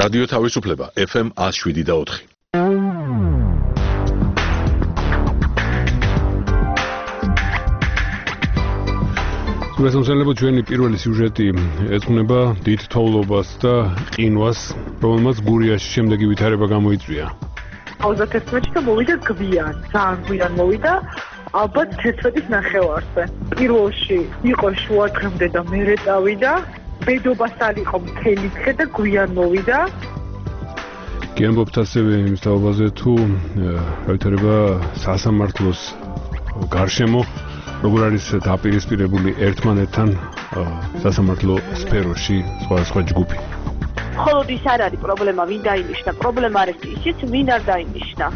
რადიო თავისუფლება FM 107.4. გასამსალებო ჩვენი პირველი სიუჟეტი ეძღვნება დიდ თოვლობას და ყინვას, რომელმაც გურიაში შემდეგი ვითარება გამოიწვია. 31-ში და მოვიდა გვიან, ძალიან გვიან მოვიდა, ალბათ 11-ის ნახევარზე. პირველში იყო შუა დღემდე და მერე წავიდა, ბედობას არ იყო მთელი დღე და გვიან მოვიდა. გიამბობთ ასევე იმის თაობაზე თუ ვითარება სასამართლოს გარშემო როგორ არის დაპირისპირებული ერთმანეთთან სასამართლო სფეროში სხვადასხვა ჯგუფი. მხოლოდ ის არ არის პრობლემა, ვინ დაინიშნა, პრობლემა არის ისიც, ვინ არ დაინიშნა.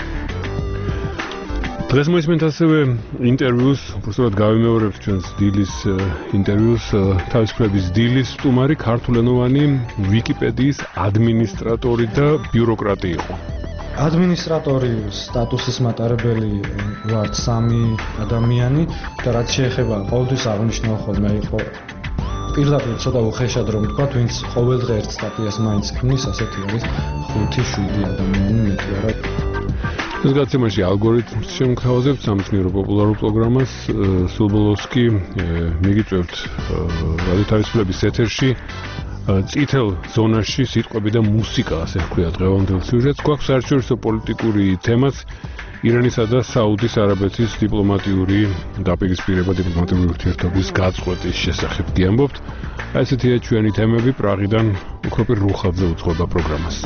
დღეს მოისმენთ ასევე ინტერვიუს, უბრალოდ გავიმეორებთ ჩვენს დილის ინტერვიუს, თავისუფლების დილის სტუმარი ქართულენოვანი ვიკიპედიის ადმინისტრატორი და ბიუროკრატი იყო. ადმინისტრატორის სტატუსის მატარებელი ვარ სამი ადამიანი და რაც შეეხება ყოველთვის აღნიშნულ ხოლმე იყო პირდაპირ ცოტა უხეშად რომ ვთქვა, ვინც ყოველ დღე ერთ სტატიას მაინც ქმნის, ასეთი არის 5-7 ადამიანი მეტი არა. ეს გაცემაში ალგორითმს შემოგთავაზებთ სამეცნიერო პოპულარულ პროგრამას, სულ ბოლოს კი მიგიწევთ რადიო თავისუფლების ეთერში წითელ ზონაში სიტყვები და მუსიკა, ასე ვქვია დღევანდელ სიუჟეტს. გვაქვს საერთაშორისო პოლიტიკური თემაც, ირანისა და საუდის არაბეთის დიპლომატიური დაპირისპირება, დიპლომატიური ურთიერთობის გაწყვეტის შესახებ გიამბობთ. ესეთია ჩვენი თემები, პრაღიდან უქროპირ რუხაძე უძღვება პროგრამას.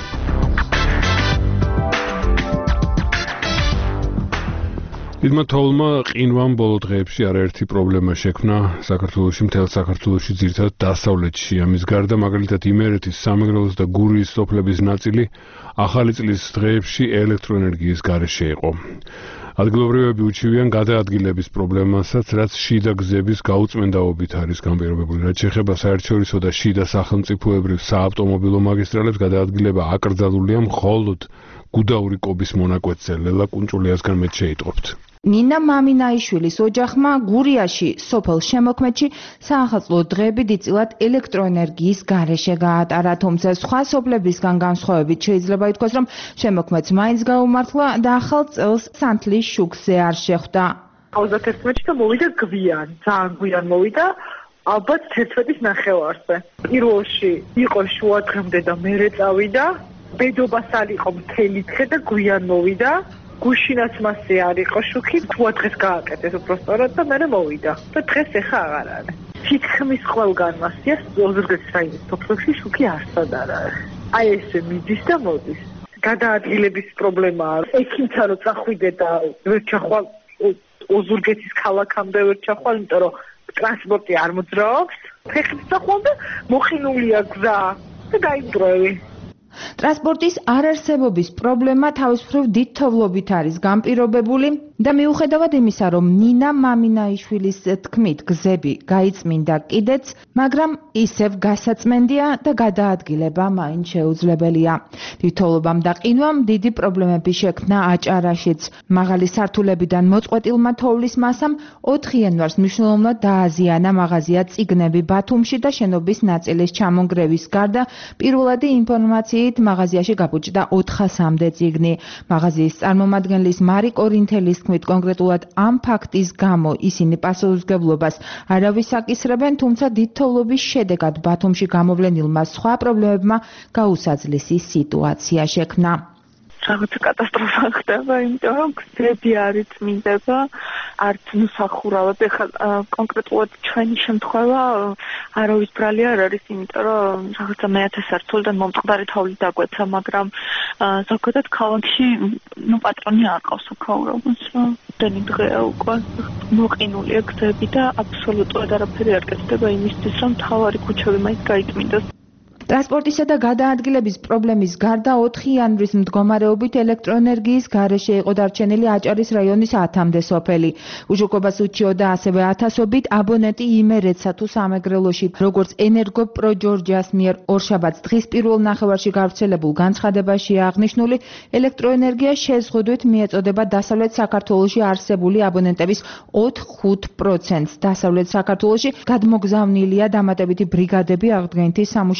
დიდმა თოვლმა ყინვამ ბოლო დღეებში არაერთი პრობლემა შექმნა საქართველოში, მთელ საქართველოში, ძირითადად დასავლეთში. ამის გარდა, მაგალითად, იმერეთის, სამეგრელოს და გურიის სოფლების ნაწილი ახალი წლის დღეებში ელექტროენერგიის გარეშე იყო. ადგილობრივები უჩივიან გადაადგილების პრობლემასაც, რაც შიდა გზების გაუწმენდაობით არის განპირობებული. რაც შეეხება საერთაშორისო და შიდა სახელმწიფოებრივ საავტომობილო მაგისტრალებს, გადაადგილება აკრძალულია მხოლოდ გუდაური კობის მონაკვეთზე. ლელა კუნჭულიასგან მეც შეიტყობთ. ნინა მამინაიშვილის ოჯახმა გურიაში სოფელ შემოქმედში საახალწლო დღეები დიდწილად ელექტროენერგიის გარეშე გაატარა, თუმცა სხვა სოფლებისგან განსხვავებით შეიძლება ითქვას, რომ შემოქმედს მაინც გაუმართლა და ახალ წელს სანთლის შუქზე არ შეხვდა. 31-ში და მოვიდა გვიან, ძალიან გვიან მოვიდა, ალბათ 11-ის ნახევარზე. პირველში იყო შუა დღემდე და მერე წავიდა, ბედობას არ იყო მთელი დღე და გვიან მოვიდა. გუშინაც მასზე არ იყო შუქი, თუა დღეს გააკეთეს უბრალოდ და მერე მოვიდა. და დღეს ეხა აღარ არის. თითქმის ყველგან მასია ოზურგეთის რაიონის სოფლებში შუქი არსად არ არის. აი ესე მიდის და მოდის. გადაადგილების პრობლემაა. ექიმთან რო წახვიდე და ვერ ჩახვალ ოზურგეთის ქალაქამდე ვერ ჩახვალ, იმიტომ რომ ტრანსპორტი არ მოძრაობს. ფეხით წახვალ და მოხინულია გზა და გაიმდროვი. ტრანსპორტის არარსებობის პრობლემა თავისუფლად დიდ თოვლობით არის განპირობებული და მიუხედავად იმისა, რომ ნინა მამინაიშვილის თქმით გზები გაიწმინდა კიდეც, მაგრამ ისევ გასაწმენდია და გადაადგილება მაინც შეუძლებელია. დიდ თოვლობამ და ყინვამ დიდი პრობლემები შექმნა აჭარაშიც. მაღალი სართულებიდან მოწყვეტილმა თოვლის მასამ 4 იანვარს მნიშვნელოვნად დააზიანა მაღაზია წიგნები ბათუმში და შენობის ნაწილის ჩამონგრევის გარდა პირველადი ინფორმაციით მაღაზიაში გაბუჭდა 400-მდე წიგნი. მაღაზიის წარმომადგენლის მარი კორინთელის თქმით, კონკრეტულად ამ ფაქტის გამო ისინი პასუხისმგებლობას არავის აკისრებენ, თუმცა დიდ თოვლობის შედეგად ბათუმში გამოვლენილმა სხვა პრობლემებმა გაუსაძლისი სიტუაცია შექმნა. რაღაც კატასტროფა ხდება, იმიტომ რომ გზები არ იწმინდება, არც ნუსახურავად. ეხლა კონკრეტულად ჩვენი შემთხვევა არავის ბრალი არ არის, იმიტომ რომ რაღაცა მე-10 სართულიდან მომწყდარი თოვლი დაგვეცა, მაგრამ ზოგადად ქალაქში პატრონი არ ყავს აქაურობას. დენი დღეა უკვე მოყინულია გზები და აბსოლუტურად არაფერი არ კეთდება იმისთვის, რომ მთავარი ქუჩები მაინც გაიწმინდოს. ტრანსპორტისა და გადაადგილების პრობლემის გარდა 4 იანვრის მდგომარეობით ელექტროენერგიის გარეშე იყო დარჩენილი აჭარის რაიონის 10-მდე სოფელი. უშუქობას უჩიოდა ასევე ათასობით აბონენტი იმერეთსა თუ სამეგრელოში. როგორც ენერგო პროჯორჯას მიერ ორშაბათს დღის პირველ ნახევარში გავრცელებულ განცხადებაში აღნიშნული, ელექტროენერგია შეზღუდვით მიეწოდება დასავლეთ საქართველოში არსებული აბონენტების 4-5%. დასავლეთ საქართველოში გადმოგზავნილია დამატებითი ბრიგადები აღდგენითი სამუშაოების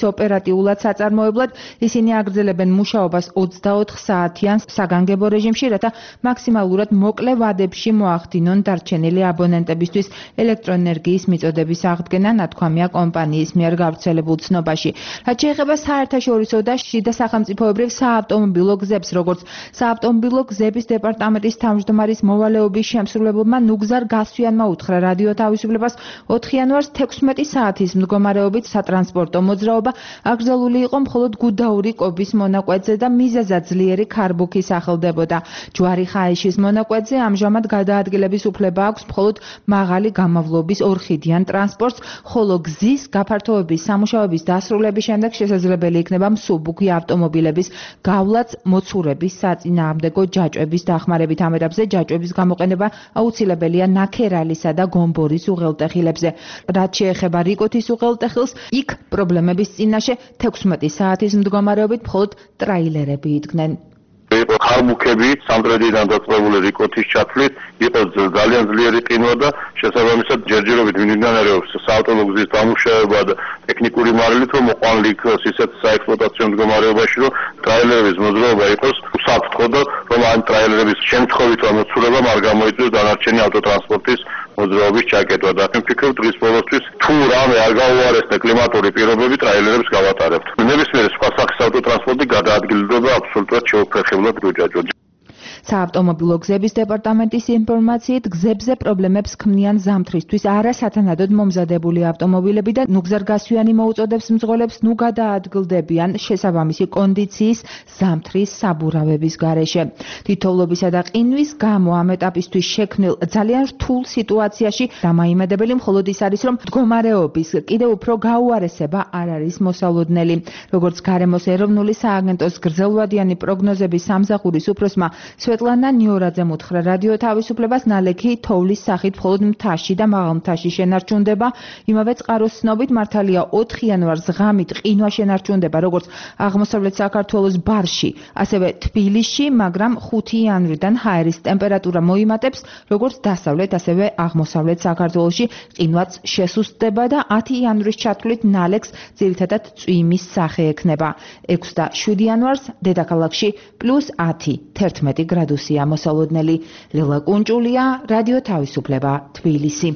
ოპერატიულად საწარმოებლად, ისინი აგრძელებენ მუშაობას 24 საათიან საგანგებო რეჟიმში, რათა მაქსიმალურად მოკლე ვადებში მოახდინონ დარჩენილი აბონენტებისთვის ელექტროენერგიის მიწოდების აღდგენა, ნათქვამია კომპანიის მიერ გავრცელებულ ცნობაში. რაც შეეხება საერთაშორისო და შიდა სახელმწიფოებრივ საავტომობილო გზებს, როგორც საავტომობილო გზების დეპარტამენტის თავმჯდომარის მოვალეობის შემსრულებელმა ნუგზარ გასვიანმა უთხრა რადიო თავისუფლებას 4 იანვარს 16 საათის მდგომარეობით სატრანსპორტო მოძრაობა აკრძალული იყო მხოლოდ გუდაური კობის მონაკვეთზე და მიზეზად ძლიერი ქარბუქი სახელდებოდა. ჯვარი ხაიშის მონაკვეთზე ამჟამად გადაადგილების უფლება აქვს მხოლოდ მაღალი გამავლობის ორხიდიან ტრანსპორტს, ხოლო გზის გაფართოების სამუშაოების დასრულების შემდეგ შესაძლებელი იქნება მსუბუქი ავტომობილების გავლაც მოცურების საწინააღმდეგო ჯაჭვების დახმარებით. ამ ეტაპზე ჯაჭვების გამოყენება აუცილებელია ნაქერალისა და გომბორის უღელტეხილებზე. რაც შეეხება რიკოთის უღელტეხილს, იქ პრობლემების წინაშე 16 საათის მდგომარეობით მხოლოდ ტრაილერები იდგნენ. იყო ხარბუქები სამტრედიდან დაწყებული რიკოთის ჩათვლით, იყო ძალიან ძლიერი ყინვა და შესაბამისად ჯერჯერობით მიმდინარეობს საავტომობილო გზის დამუშავება და ტექნიკური მარილით, რომ მოყვანილი იქნას ისეთ საექსპლუატაციო მდგომარეობაში, რომ ტრაილერების მოძრაობა იყოს უსაფრთხო და რომ ამ ტრაილერების შემთხვევით ამოცურება არ გამოიწვიოს დანარჩენი ავტოტრანსპორტის მოძრაობის ჩაკეტვა და მე ვფიქრობ დღის ბოლოსთვის თუ რამე არ გაუარესდა კლიმატური პირობები ტრაილერებს გავატარებთ. ნებისმიერი სხვა სახის ავტოტრანსპორტი გადაადგილდება აბსოლუტურად შეუფერხებლად გუჯაჭვად. საავტომობილო გზების დეპარტამენტის ინფორმაციით, გზებზე პრობლემებს ქმნიან ზამთრისთვის არასათანადოდ მომზადებული ავტომობილები და ნუგზარ გასვიანი მოუწოდებს მძღოლებს ნუ გადაადგილდებიან შესაბამისი კონდიციის ზამთრის საბურავების გარეშე. თითოეულობისა და ყინვის გამო ამ ეტაპისთვის შექმნილ ძალიან რთულ სიტუაციაში დამაიმედებელი მხოლოდ ის არის, რომ მდგომარეობის კიდევ უფრო გაუარესება არ არის მოსალოდნელი. როგორც გარემოს ეროვნული სააგენტოს გრძელვადიანი პროგნოზების სამსახურის უფროსმა სვეტლანა ნიორაძემ უთხრა რადიო თავისუფლებას, ნალექი თოვლის სახით მხოლოდ მთაში და მაღალ მთაში შენარჩუნდება. იმავე წყაროს ცნობით მართალია 4 იანვარს ღამით ყინვა შენარჩუნდება როგორც აღმოსავლეთ საქართველოს ბარში, ასევე თბილისში, მაგრამ 5 იანვრიდან ჰაერის ტემპერატურა მოიმატებს როგორც დასავლეთ, ასევე აღმოსავლეთ საქართველოში ყინვაც შესუსტდება და 10 იანვრის ჩათვლით ნალექს ძირითადად წვიმის სახე ექნება. 6 და 7 იანვარს დედაქალაქში +10, 11 გრადუსია მოსალოდნელი. ლილა კუნჭულია, რადიო თავისუფლება, თბილისი.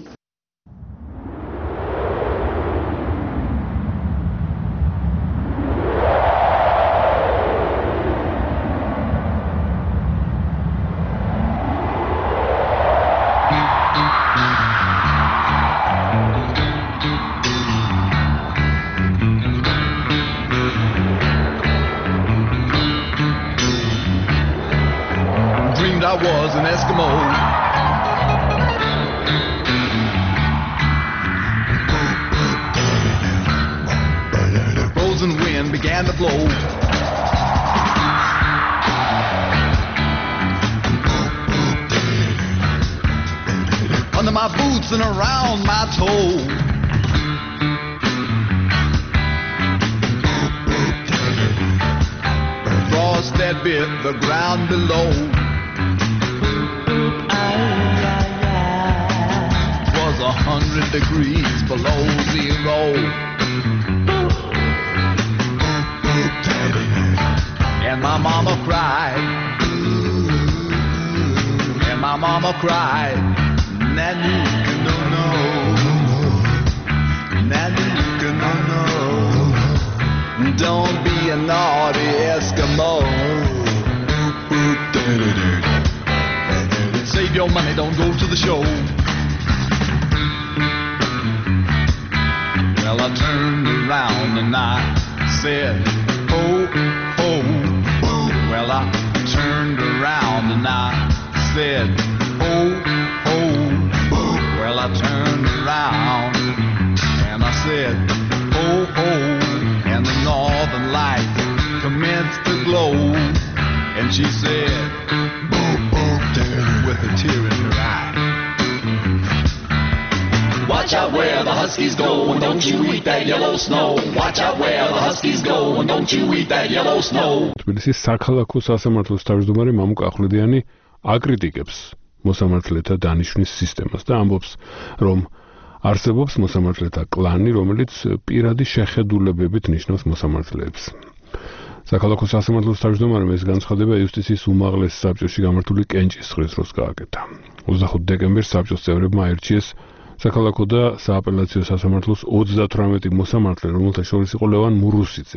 I was an Eskimo. Frozen wind began to blow. Under my boots and around my toe. Frost that bit the ground below. 100 degrees below zero. And my mama cried. And my mama cried. Nanuka no no. Nanuka no no. Don't be a naughty Eskimo. Save your money, don't go to the show. Well, I turned around and I said, oh, oh, oh. Well, I turned around and I said, oh, oh, oh. Well, I turned around and I said, oh, oh. And the northern light commenced to glow. And she said, oh, oh, with a tear in her eye. Watch out where the huskies go, and don't you eat that yellow snow. Watch out where the huskies go, and don't you eat that yellow snow. თბილისის საქალაქო სასამართლოს თავმჯდომარე მამუკ ახვლედიანი აკრიტიკებს მოსამართლეთა დანიშვნის სისტემას და ამბობს, რომ არსებობს მოსამართლეთა კლანი, რომელიც პირადი შეხედულებებით ნიშნავს მოსამართლეებს. Საქალაქო სასამართლოს თავმჯდომარემ ეს განცხადება იუსტიციის უმაღლეს საბჭოში გამართული კენჭისყრის დროს გააკეთა. 25 დეკემბერს საბჭოს წევრებმა აირჩიეს საქალაქო და სააპელაციო სასამართლოს 38 მოსამართლე, რომელთა შორის იყო ლევან მურუსიძე.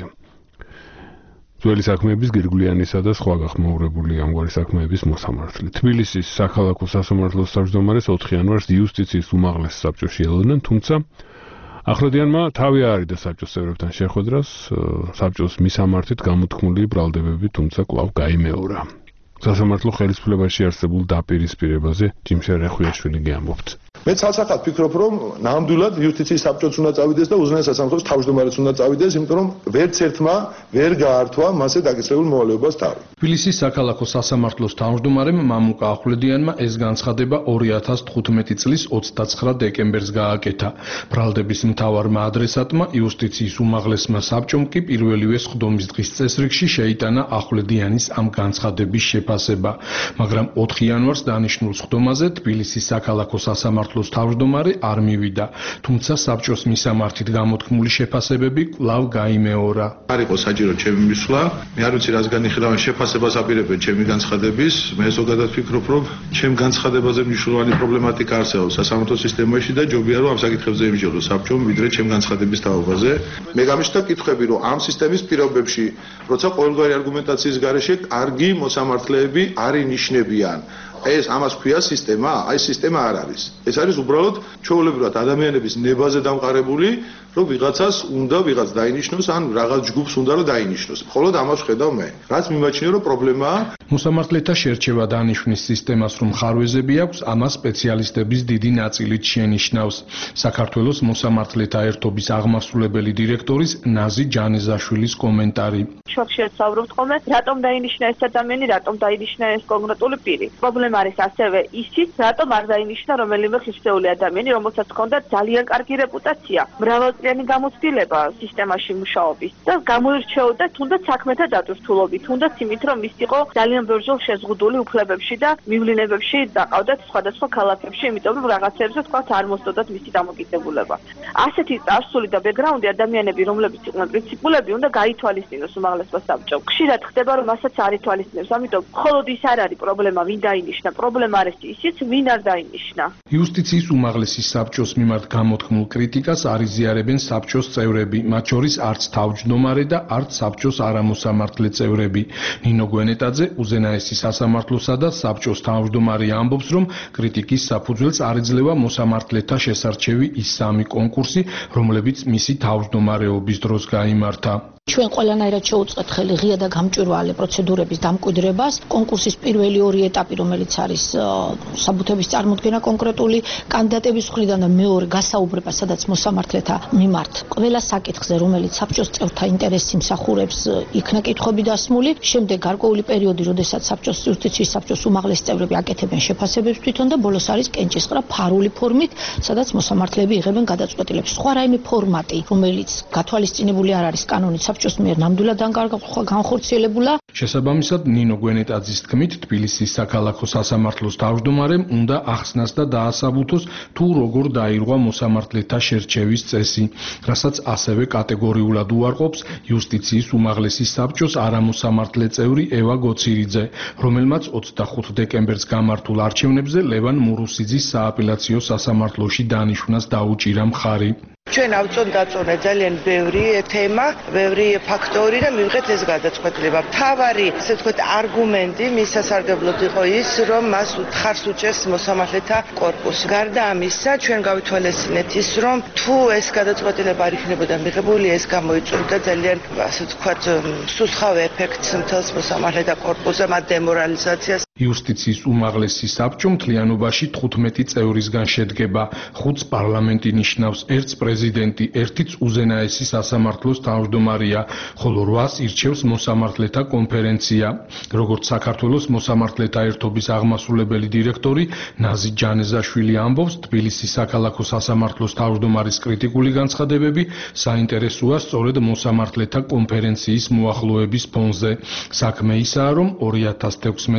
ძველი საქმეების გირგვლიანისა და სხვა გახმაურებული ამგვარი საქმეების მოსამართლე. თბილისის საქალაქო სასამართლოს თავმჯდომარეს 4 იანვარს იუსტიციის უმაღლეს საბჭოში ელოდნენ, თუმცა ახლედიანმა თავი აარიდა საბჭოს წევრებთან შეხვედრას, საბჭოს მისამართით გამოთქმული ბრალდებები, თუმცა კვლავ გაიმეორა. სასამართლო ხელისუფლებაში არსებულ დაპირისპირებაზე ჯიმშე რეხვიაშვილი გეამბობთ. მე ცალსახად ვფიქრობ, რომ ნამდვილად იუსტიციის საბჭოც უნდა წავიდეს და უზენაეს სასამართლოს თავმჯდომარეც უნდა წავიდეს, იმიტომ რომ ვერც ერთმა ვერ გაართვა მასზე დაკისრებულ მოვალეობას თავი. თბილისის საქალაქო სასამართლოს თავმჯდომარემ მამუკა ახვლედიანმა ეს განცხადება 2015 წლის 29 დეკემბერს გააკეთა. ბრალდების მთავარმა ადრესატმა იუსტიციის უმაღლესმა საბჭომ კი პირველივე სხდომის დღის წესრიგში შეიტანა ახვლედიანის ამ განცხადების შეფასება, მაგრამ 4 იანვარს დანიშნულ სხდომაზე თბილისის საქალაქო სასამართლოს თავმჯდომარე არ მივიდა, თუმცა საბჭოს მისამართით გამოთქმული შეფასებები კვლავ გაიმეორა. არ იყო საჭირო ჩემი მისვლა, მე არ ვიცი რას განიხილავენ შეფასებას აპირებენ ჩემი განცხადების, მე ზოგადად ვფიქრობ, რომ ჩემ განცხადებაზე მნიშვნელოვანი პრობლემატიკა არსებობს სასამართლო სისტემაში და ჯობია რომ ამ საკითხებზე იმჯეროს საბჭომ, ვიდრე ჩემ განცხადების თაობაზე. მე გამიშთა კითხვები, რომ ამ სისტემის პირობებში, როცა ყოველგვარი არგუმენტაციის გარეშე კარგი მოსამართლეები არ ინიშნებიან. ეს ამას ქვია სისტემა, აი სისტემა არ არის. ეს არის უბრალოდ ჩვეულებრივად ადამიანების ნებაზე დამყარებული, რომ ვიღაცას უნდა ვიღაც დაინიშნოს, ან რაღაც ჯგუფს უნდა რომ დაინიშნოს. მხოლოდ ამას ვხედავ მე. რაც მიმაჩნია რომ პრობლემაა. მოსამართლეთა შერჩევა დანიშვნის სისტემას რომ ხარვეზები აქვს, ამას სპეციალისტების დიდი ნაწილით შენიშნავს. საქართველოს მოსამართლეთა ერთობის აღმასრულებელი დირექტორის ნაზი ჯანეზაშვილის კომენტარი. შოქშეთ საუბრობთ ხოლმე, რატომ დაინიშნა ეს ადამიანი, რატომ დაინიშნა ეს კონკრეტული პირი. პრობლემა არის ასევე ისიც, რატომ არ დაინიშნა რომელიმე ხილშეული ადამიანი, რომელსაც ჰქონდა ძალიან კარგი რეპუტაცია, მრავალწლიანი გამოცდილება სისტემაში მუშაობის და გამოირჩეოდა თუნდაც საქმეთა დატვირთულობით, თუნდაც იმით, რომ ის იყო ძალიან ბევრჯერ შეზღუდული უფლებებში და მივლინებებში დაყავდათ სხვადასხვა ქალაქებში, იმიტომ რომ რაღაცებზე თქვათ არ მოსდოდათ მისი დამოკიდებულება. ასეთი წარსული და ბექგრაუნდი ადამიანები, რომლებიც იყვნენ პრინციპულები, უნდა გაითვალისწინოს უმაღლესმა საბჭომ. ხშირად ხდება, რომ ასაც არ ითვალისწინებს, ამიტომ მხოლოდ ის არ არის პრობლემა, ვინ დაინიშნა, პრობლემა არის ისიც, ვინ არ დაინიშნა. იუსტიციის უმაღლესის საბჭოს მიმართ გამოთქმულ კრიტიკას არ იზიარებენ საბჭოს წევრები, მათ შორის არც თავმჯდომარე და არც საბჭოს არამოსამართლე წევრები. ნინო გვენეტაძე უზენაესი სასამართლოსა და საბჭოს თავმჯდომარე ამბობს, რომ კრიტიკის საფუძველს არ იძლევა მოსამართლეთა შესარჩევი ის 3 კონკურსი, რომლებიც მისი თავმჯდომარეობის დროს გაიმართა. ჩვენ ყველანაირად შეუწყეთ ხელი ღია და გამჭვირვალე პროცედურების დამკვიდრებას. კონკურსის პირველი 2 ეტაპი, რომელიც არის საბუთების წარმოქმნა კონკრეტული კანდიდატების მხრიდან და მეორე გასაუბრება, სადაც მოსამართლეთა მიმართ ყველა საკითხზე, რომელიც საბჭოს წევრთა ინტერესს იმსახურებს, იქნა კითხვები დასმული. შემდეგ გარკვეული პერიოდი, როდესაც საბჭოს იუსტიციის საბჭოს უმაღლესი წევრები აკეთებენ შეფასებებს თვითონ და ბოლოს არის კენჭისყრა ფარული ფორმით, სადაც მოსამართლეები იღებენ გადაწყვეტილებს. სხვა რაიმე ფორმატი, რომელიც გათვალისწინებული არ არის კანონით საბჭოს მიერ ნამდვილად განხორციელებულა. შესაბამისად, ნინო გვენეტაძის თქმით, თბილისის საქალაქო სასამართლოს თავმჯდომარემ უნდა ახსნას და დაასაბუთოს თუ როგორ დაირღვა მოსამართლეთა შერჩევის წესი, რასაც ასევე კატეგორიულად უარყოფს იუსტიციის უმაღლესი საბჭოს არამოსამართლე წევრი ევა გოცირიძე, რომელმაც 25 დეკემბერს გამართულ არჩევნებზე ლევან მურუსიძის სააპელაციო სასამართლოში დანიშვნას დაუჭირა მხარი. ჩვენ ავწონდაწონეთ ძალიან ბევრი თემა, ბევრი ფაქტორი და მივიღეთ ეს გადაწყვეტილება. მთავარი, ასე ვთქვათ, არგუმენტი მის სასარგებლოდ იყო ის, რომ მას ხარს უჭერს მოსამართლეთა კორპუსი. გარდა ამისა, ჩვენ გავითვალისწინეთ ის, რომ თუ ეს გადაწყვეტილება არ იქნებოდა მიღებული, ეს გამოიწვევდა ძალიან, ასე ვთქვათ, სუსხავ ეფექტს მთელს მოსამართლეთა კორპუსზე, მათ დემორალიზაციას. იუსტიციის უმაღლესი საბჭო მთლიანობაში 15 წევრისგან შედგება. 5-ს პარლამენტი ნიშნავს, 1-ს პრეზიდენტი, 1-იც უზენაესი სასამართლოს თავმჯდომარეა, ხოლო 8-ს ირჩევს მოსამართლეთა კონფერენცია. როგორც საქართველოს მოსამართლეთა ერთობის აღმასრულებელი დირექტორი ნაზი ჯანეზაშვილი ამბობს, თბილისის საქალაქო სასამართლოს თავმჯდომარის კრიტიკული განცხადებები საინტერესოა სწორედ მოსამართლეთა კონფერენციის მოახლოების ფონზე. საქმე ისაა, რომ 2016 წელს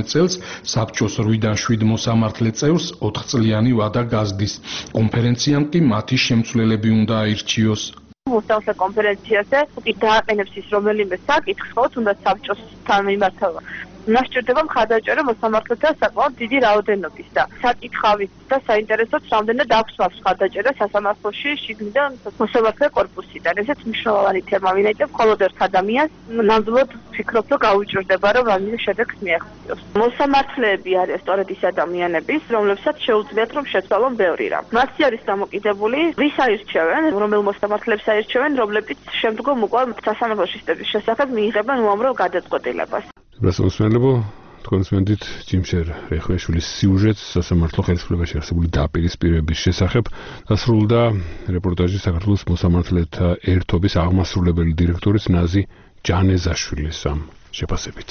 საბჭოს 8-დან 7 მოსამართლე წევრს 4 წლიანი ვადა გაზდის. კონფერენციამ კი მათი შემცვლელები უნდა აირჩიოს. მოსამართლე კონფერენციაზე უკეთ დააყენებს ის რომელიმე საკითხს, ხო, თუნდაც საბჭოსთან მიმართება. ნასჭირდება მხარდაჭერა მოსამართლეთა საკმაოდ დიდი რაოდენობის და საკითხავით და საინტერესოდ რამდენად აქვს მხარდაჭერა სასამართლოში შიგნიდან მოსამართლე კორპუსიდან. ესეც მნიშვნელოვანი თემა, ვინაიდან მხოლოდ ერთ ადამიანს ნამდვილად ფიქრობ, რომ გაუჭირდება, რომ რამე შედეგს მიაღწიოს. მოსამართლეები არიან სწორედ ის ადამიანები, რომლებსაც შეუძლიათ რომ შეცვალონ ბევრი რამ. მასზე არის დამოკიდებული, ვის აირჩევენ, რომელ მოსამართლეებს აირჩევენ, რომლებიც შემდგომ უკვე სასამართლო სისტემის შესახებ მიიღებენ უამრავ გადაწყვეტილებას. Распространено თქვენსმენდით ჯიმშერ რეხმეშვილის სიუჟეტს სასამართლო ხელისუფლებაში არსებული დაპირისპირების შესახებ დასრულდა რეპორტაჟი საქართველოს მოსამართლეთა ერთობის აღმასრულებელი დირექტორის ნაზი ჯანეზაშვილის შეფასებით.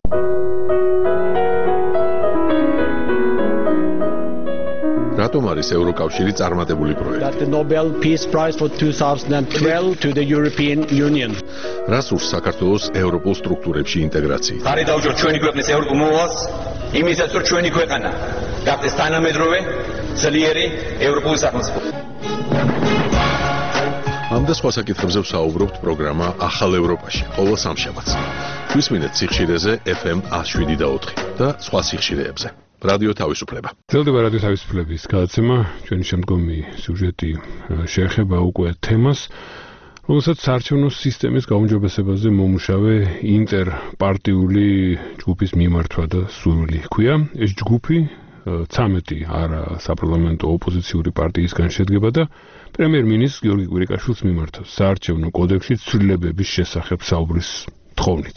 რატომ არის ევროკავშირი წარმატებული პროექტი? The Nobel Peace Prize for 2012 to the European Union. რას ურს საქართველოს ევროპულ სტრუქტურებში ინტეგრაცია? ხარი დაუჭირთ ჩვენი ქვეყნის ევროპულ მოვალს, იმისაც რომ ჩვენი ქვეყანა გახდეს თანამედროვე, ძლიერი ევროპული სახელმწიფო. ამ და სხვა საკითხებზე ვსაუბრობთ პროგრამა ახალ ევროპაში, ყოველ სამშაბათს. გვისმინეთ სიხშირეზე FM 107.4 და სხვა სიხშირეებზე. რადიო თავისუფლება. ძლდება რადიო თავისუფლების გადაცემა, ჩვენი შემდგომი სიუჟეტი შეეხება უკვე თემას, რომელსაც საარჩევნო სისტემის გაუმჯობესებაზე მომუშავე ინტერპარტიული ჯგუფის მიმართვა და სურვილი ჰქვია. ეს ჯგუფი 13 არა საპარლამენტო ოპოზიციური პარტიისგან შედგება და პრემიერ-მინისტრ გიორგი კვირიკაშვილს მიმართავს საარჩევნო კოდექსში ცვლილებების შესახებ საუბრის თხოვნით.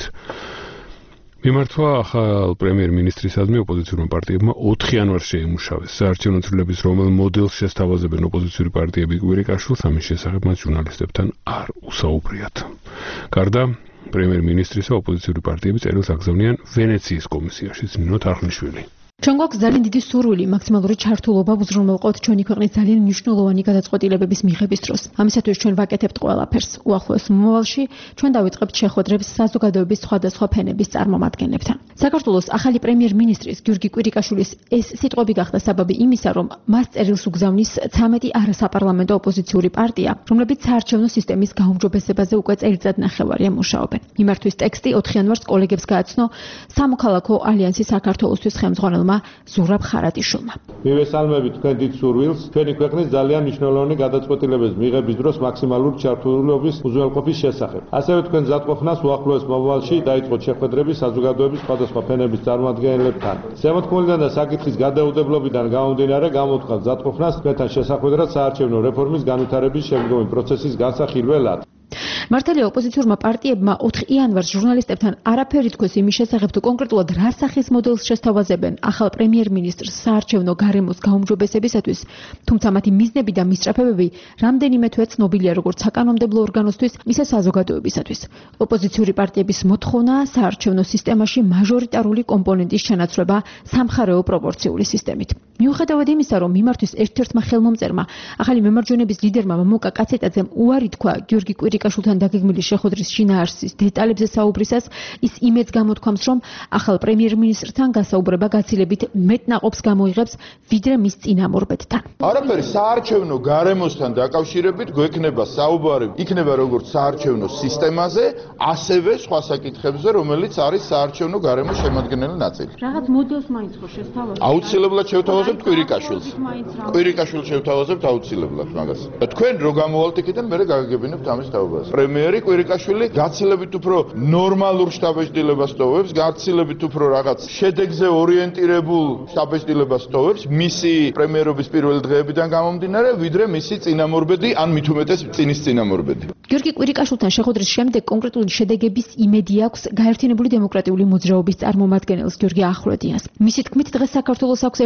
მიმართვა ახალ პრემიერ-მინისტრისადმი ოპოზიციურმა პარტიებმა 4 იანვარს შეიმუშავეს. საარჩევნო ცვლილებების რომელ მოდელს შესთავაზებენ ოპოზიციური პარტიები კვირიკაშვილს ამის შესახებ მათ ჟურნალისტებთან არ უსაუბრიათ. გარდა პრემიერ-მინისტრისა ოპოზიციური პარტიები წერილს აგზავნიან ვენეციის კომისიაში. ნინო თარხნიშვილი. ჩვენ გვაქვს ძალიან დიდი სურვილი მაქსიმალური ჩართულობა უზრუნველყოთ ჩვენი ქვეყნის ძალიან მნიშვნელოვანი გადაწყვეტილებების მიღების დროს. ამისათვის ჩვენ ვაკეთებთ ყველაფერს. უახლოეს მომავალში ჩვენ დავიწყებთ შეხვედრებს საზოგადოების სხვადასხვა ფენების წარმომადგენლებთან. საქართველოს ახალი პრემიერ-მინისტრის გიორგი კვირიკაშვილის ეს სიტყვები გახდა საბაბი იმისა, რომ მას წერილს უგზავნის 13 არასაპარლამენტო ოპოზიციური პარტია, რომლებიც საარჩევნო სისტემის გაუმჯობესებაზე უკვე წელიწად ნახევარია მუშაობენ. მიმართვის ტექსტი 4 იანვარს კოლეგებს გააცნო სამოქალაქო ალიანსის საქართველოსთვის ხელმძღვანელმა ზურაბ ხარატიშვილმა. მივესალმებით თქვენ დიდ სურვილს, ჩვენი ქვეყნის ძალიან მნიშვნელოვანი გადაწყვეტილებების მიღების დროს მაქსიმალური ჩართულობის უზრუნველყოფის შესახებ. ასევე თქვენ მზადყოფნას უახლოეს მომავალში დაიწყოთ შეხვედრები საზოგადოების სხვადასხვა ფენების წარმომადგენლებთან. ზემოთქმულიდან და საკითხის გადაუდებლობიდან გამომდინარე გამოთქვათ მზადყოფნას თქვენთან შესახვედრად საარჩევნო რეფორმის განვითარების შემდგომი პროცესის განსახილველად. მართალია ოპოზიციურმა პარტიებმა 4 იანვარს ჟურნალისტებთან არაფერი თქვეს იმის შესახებ, თუ კონკრეტულად რა სახის მოდელს შესთავაზებენ ახალ პრემიერ-მინისტრს საარჩევნო გარემოს გაუმჯობესებისათვის, თუმცა მათი მიზნები და მისწრაფებები რამდენიმე თვეა ცნობილია როგორც საკანონმდებლო ორგანოსთვის, ისე საზოგადოებისათვის. ოპოზიციური პარტიების მოთხოვნაა საარჩევნო სისტემაში მაჟორიტარული კომპონენტის შენაცვლება სამხარეო პროპორციული სისტემით. მიუხედავად იმისა, რომ მიმართვის ერთ-ერთმა ხელმომწერმა ახალი მემარჯვენების ლიდერმა მამუკა კაცეტაძემ უარი თქვა გიორგი კვირიკაშვილთან დაგეგმილი შეხვედრის შინაარსის დეტალებზე საუბრისას, ის იმედს გამოთქვამს, რომ ახალ პრემიერ-მინისტრთან გასაუბრება გაცილებით მეტ ნაყოფს გამოიღებს, ვიდრე მის წინამორბედთან. არაფერი საარჩევნო გარემოსთან დაკავშირებით გვექნება საუბარი, იქნება როგორც საარჩევნო სისტემაზე, ასევე სხვა საკითხებზე, რომელიც არის საარჩევნო გარემოს შემადგენელი ნაწილი. რაღაც მოდელს მაინც ხო შესთავაზებთ? აუცილებლად შევთავაზებთ კვირიკაშვილს. კვირიკაშვილს შევთავაზებთ აუცილებლად მაგას. თქვენ რო გამოვალთ იქიდან, მე გაგეგებინებთ ამის თაობას. პრემიერი კვირიკაშვილი გაცილებით უფრო ნორმალურ შტაბ-ეჭდილებას ტოვებს, გაცილებით უფრო რაღაც შედეგზე ორიენტირებულ შტაბ-ეჭდილებას ტოვებს, მისი პრემიერობის პირველი დღეებიდან გამომდინარე, ვიდრე მისი წინამორბედი, ან მით უმეტეს წინის წინამორბედი. გიორგი კვირიკაშვილთან შეხვედრის შემდეგ კონკრეტული შედეგების იმედი აქვს გაერთიანებული დემოკრატიული მოძრაობის წარმომადგენელს გიორგი ახვლედიანს. მისი თქმით, დღეს საქართველოს აქვს ერთ მნიშვნელოვანი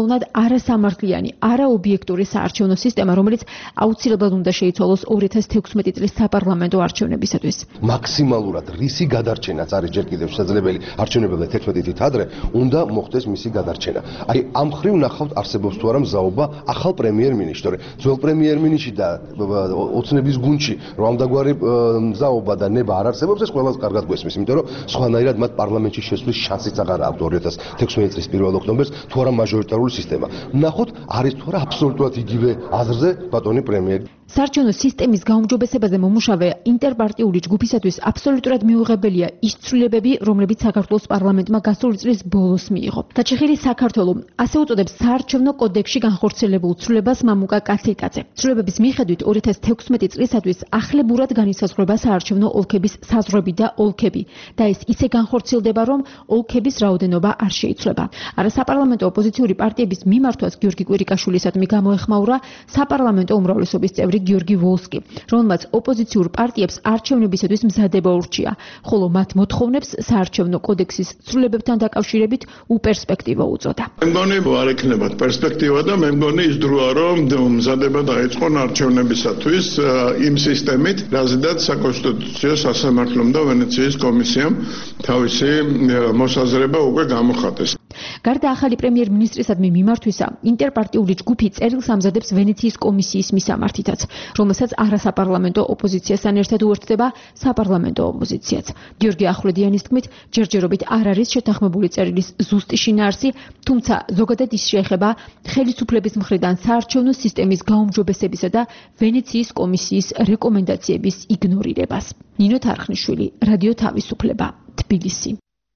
მნიშვნელოვნად არასამართლიანი, არაობიექტური საარჩევნო სისტემა, რომელიც აუცილებლად უნდა შეიცვალოს 2016 წლის საპარლამენტო არჩევნებისათვის. მაქსიმალურად რისი გადარჩენაც არის ჯერ კიდევ შესაძლებელი არჩევნებამდე 11 თვით ადრე, უნდა მოხდეს მისი გადარჩენა. აი ამ ხრივ ნახავთ არსებობს თუ არა მზაობა ახალ პრემიერ-მინისტრზე. ძველ პრემიერ-მინისტრში და ოცნების გუნდში რომ ამდაგვარი მზაობა და ნება არ არსებობს, ეს ყველას კარგად გვესმის, იმიტომ რომ სხვანაირად მათ პარლამენტში შესვლის შანსიც აღარ აქვს 2016 წლის 1 ოქტომბერს თუ არა მაჟორიტარული სისტემა. ნახოთ, არის თუ არა აბსოლუტურად იგივე აზრზე ბატონი პრემიერი. საარჩევნო სისტემის გაუმჯობესებაზე მომუშავე ინტერპარტიული ჯგუფისათვის აბსოლუტურად მიუღებელია ის ცვლილებები, რომლებიც საქართველოს პარლამენტმა გასული წლის ბოლოს მიიღო. გაჩეხილი საქართველო ასე უწოდებს საარჩევნო კოდექსში განხორციელებულ ცვლილებას მამუკა კაციკაძე. ცვლილებების მიხედვით 2016 წლისათვის ახლებურად განისაზღვრება საარჩევნო ოლქების საზღვრები და ოლქები და ეს ისე განხორციელდება, რომ ოლქების რაოდენობა არ შეიცვლება. არასაპარლამენტო ოპოზიციური პარტიების მიმართვას გიორგი კვირიკაშვილისადმი გამოეხმაურა საპარლამენტო უმრავლესობის წევრი გიორგი ვოლსკი, რომელმაც ოპოზიციურ პარტიებს არჩევნებისათვის მზადება ურჩია, ხოლო მათ მოთხოვნებს საარჩევნო კოდექსის ცვლილებებთან დაკავშირებით უპერსპექტივო უწოდა. მე მგონი არ ექნებათ პერსპექტივა და მე მგონი ის დროა, რომ მზადება დაიწყონ არჩევნებისათვის იმ სისტემით, რაზედაც საკონსტიტუციო სასამართლომ და ვენეციის კომისიამ თავისი მოსაზრება უკვე გამოხატეს. გარდა ახალი პრემიერ-მინისტრისადმი მიმართვისა, ინტერპარტიული ჯგუფი წერილს ამზადებს ვენეციის კომისიის მისამართითაც, რომელსაც არასაპარლამენტო ოპოზიციასთან ერთად უერთდება საპარლამენტო ოპოზიციაც. გიორგი ახვლედიანის თქმით, ჯერჯერობით არ არის შეთანხმებული წერილის ზუსტი შინაარსი, თუმცა ზოგადად ის შეეხება ხელისუფლების მხრიდან საარჩევნო სისტემის გაუმჯობესებისა და ვენეციის კომისიის რეკომენდაციების იგნორირებას. ნინო თარხნიშვილი, რადიო თავისუფლება, თბილისი.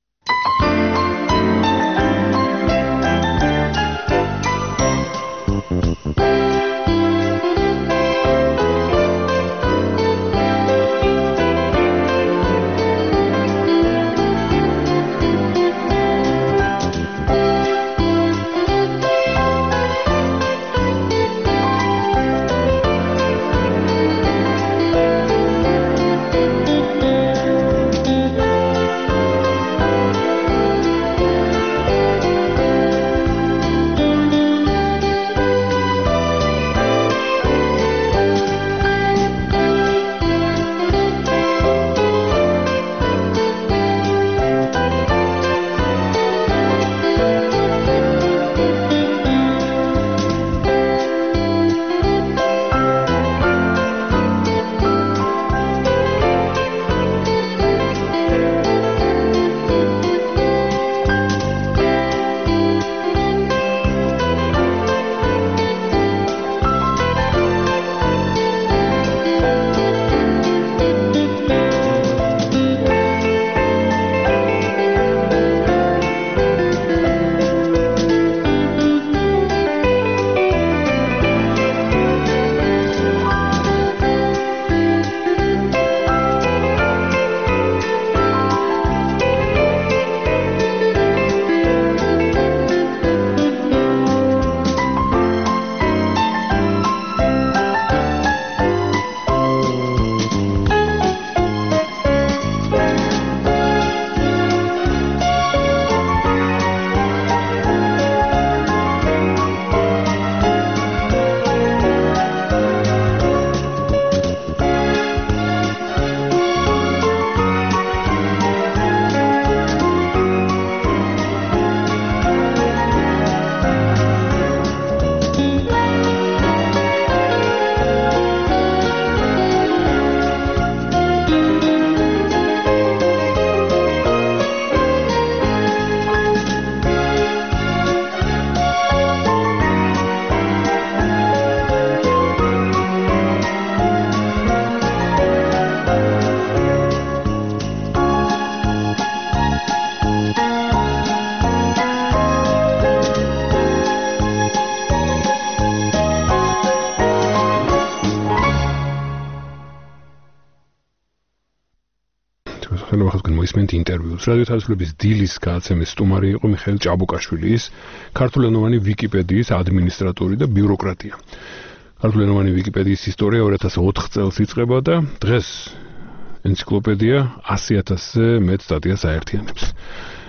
მოისმენთ ინტერვიუს. რადიო თავისუფლების დილის გააცემის სტუმარი იყო მიხეილ ჭაბუკაშვილი, ის ქართულენოვანი ვიკიპედიის ადმინისტრატორი და ბიუროკრატია. ქართულენოვანი ვიკიპედიის ისტორია 2004 წელს იწყება და დღეს ენციკლოპედია 100,000-ზე მეტ სტატიას აერთიანებს.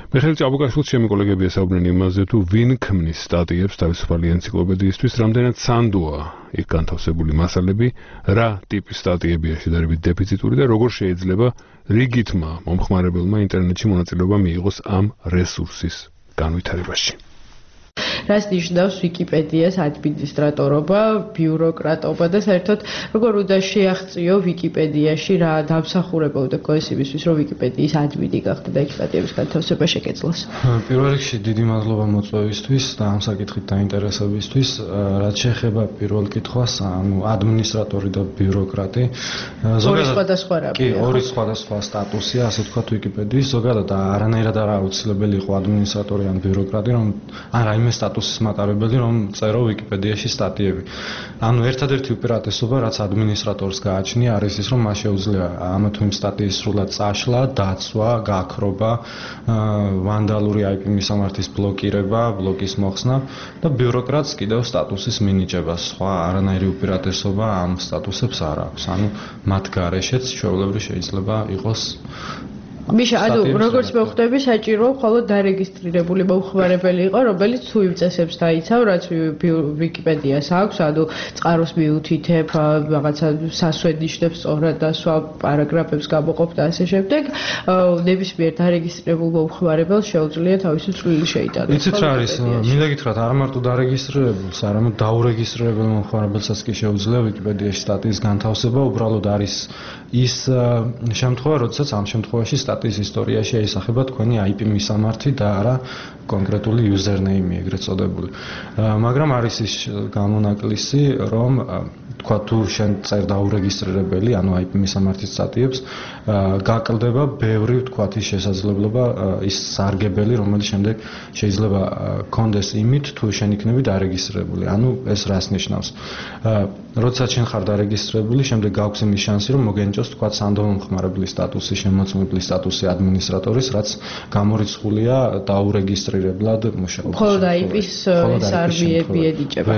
მიხეილ ჭაბუკაშვილს ჩემი კოლეგები ესაუბრნენ იმაზე, თუ ვინ ქმნის სტატიებს თავისუფალი ენციკლოპედიისთვის, რამდენად სანდოა იქ განთავსებული მასალები, რა ტიპის სტატიებია შედარებით დეფიციტური და როგორ შეიძლება რიგითმა მომხმარებელმა ინტერნეტში მონაწილეობა მიიღოს ამ რესურსის განვითარებაში. რას ნიშნავს ვიკიპედიას ადმინისტრატორობა, ბიუროკრატობა და საერთოდ როგორ უნდა შეაღწიო ვიკიპედიაში რა დამსახურება უნდა გქონდეს იმისთვის, რომ ვიკიპედიის ადმინი გახდა და იქ სტატიების განთავსება შეგეძლოს. პირველ რიგში დიდი მადლობა მოწვევისთვის და ამ საკითხით დაინტერესებისთვის. რაც შეეხება პირველ კითხვას, ანუ ადმინისტრატორი და ბიუროკრატი, ზოგადად სხვადასხვა რა. კი, ორი სხვადასხვა სტატუსია, ასე ვთქვათ, ვიკიპედიის. ზოგადად არანაირად არ აუცილებელი იყო ადმინისტრატორი ან ბიუროკრატი, რომ ან რაიმე სტატუსის მატარებელი, რომ წერო ვიკიპედიაში სტატიები. ანუ ერთადერთი უპირატესობა, რაც ადმინისტრატორს გააჩნია, არის ის, რომ მას შეუძლია ამა თუ იმ სტატიის სრულად წაშლა, დაცვა, გაქრობა, ვანდალური IP მისამართის ბლოკირება, ბლოკის მოხსნა და ბიუროკრატს კიდევ სტატუსის მინიჭება. სხვა არანაირი უპირატესობა ამ სტატუსებს არ აქვს. ანუ მათ გარეშეც ჩვეულებრივ შეიძლება იყოს მიშა, ანუ როგორც მე ხვდები, საჭიროა მხოლოდ დარეგისტრირებული მომხმარებელი იყო, რომელიც თუ იმ წესებს დაიცავ, რაც ვიკიპედიას აქვს, ანუ წყაროს მიუთითებ, რაღაცა სასვენიშნებს სწორად და სხვა პარაგრაფებს გამოყოფ და ასე შემდეგ, ნებისმიერ დარეგისტრირებულ მომხმარებელს შეუძლია თავისი წვლილი შეიტანოს. იცით რა არის? მინდა გითხრათ, არა მარტო დარეგისტრირებულს, არამედ დაურეგისტრირებულ მომხმარებელსაც კი შეუძლია ვიკიპედიაში სტატიის განთავსება, უბრალოდ არის ის შემთხვევა, როდესაც ამ შემთხვევაში სტატიის ისტორიაში აისახება თქვენი IP მისამართი და არა კონკრეტული username ეგრეთ წოდებული. მაგრამ არის ის გამონაკლისი, რომ თქვა თუ შენ წერ დაურეგისტრირებელი, ანუ IP მისამართის სტატიებს, გაკლდება ბევრი თქვათ ის შესაძლებლობა, ის სარგებელი, რომელიც შემდეგ შეიძლება კონდეს იმით, თუ შენ იქნები დარეგისტრირებული. ანუ ეს რას ნიშნავს? როდესაც შენ ხარ დარეგისტრირებული, შემდეგ გაქვს იმის შანსი, რომ მოგენიჭოს თქვათ სანდო მომხმარებლის სტატუსი, შემოწმებლის სტატუსი ადმინისტრატორის, რაც გამორიცხულია დაურეგისტრირებლად მუშაობს. მხოლოდ IP-ის სარბიები ენიჭება.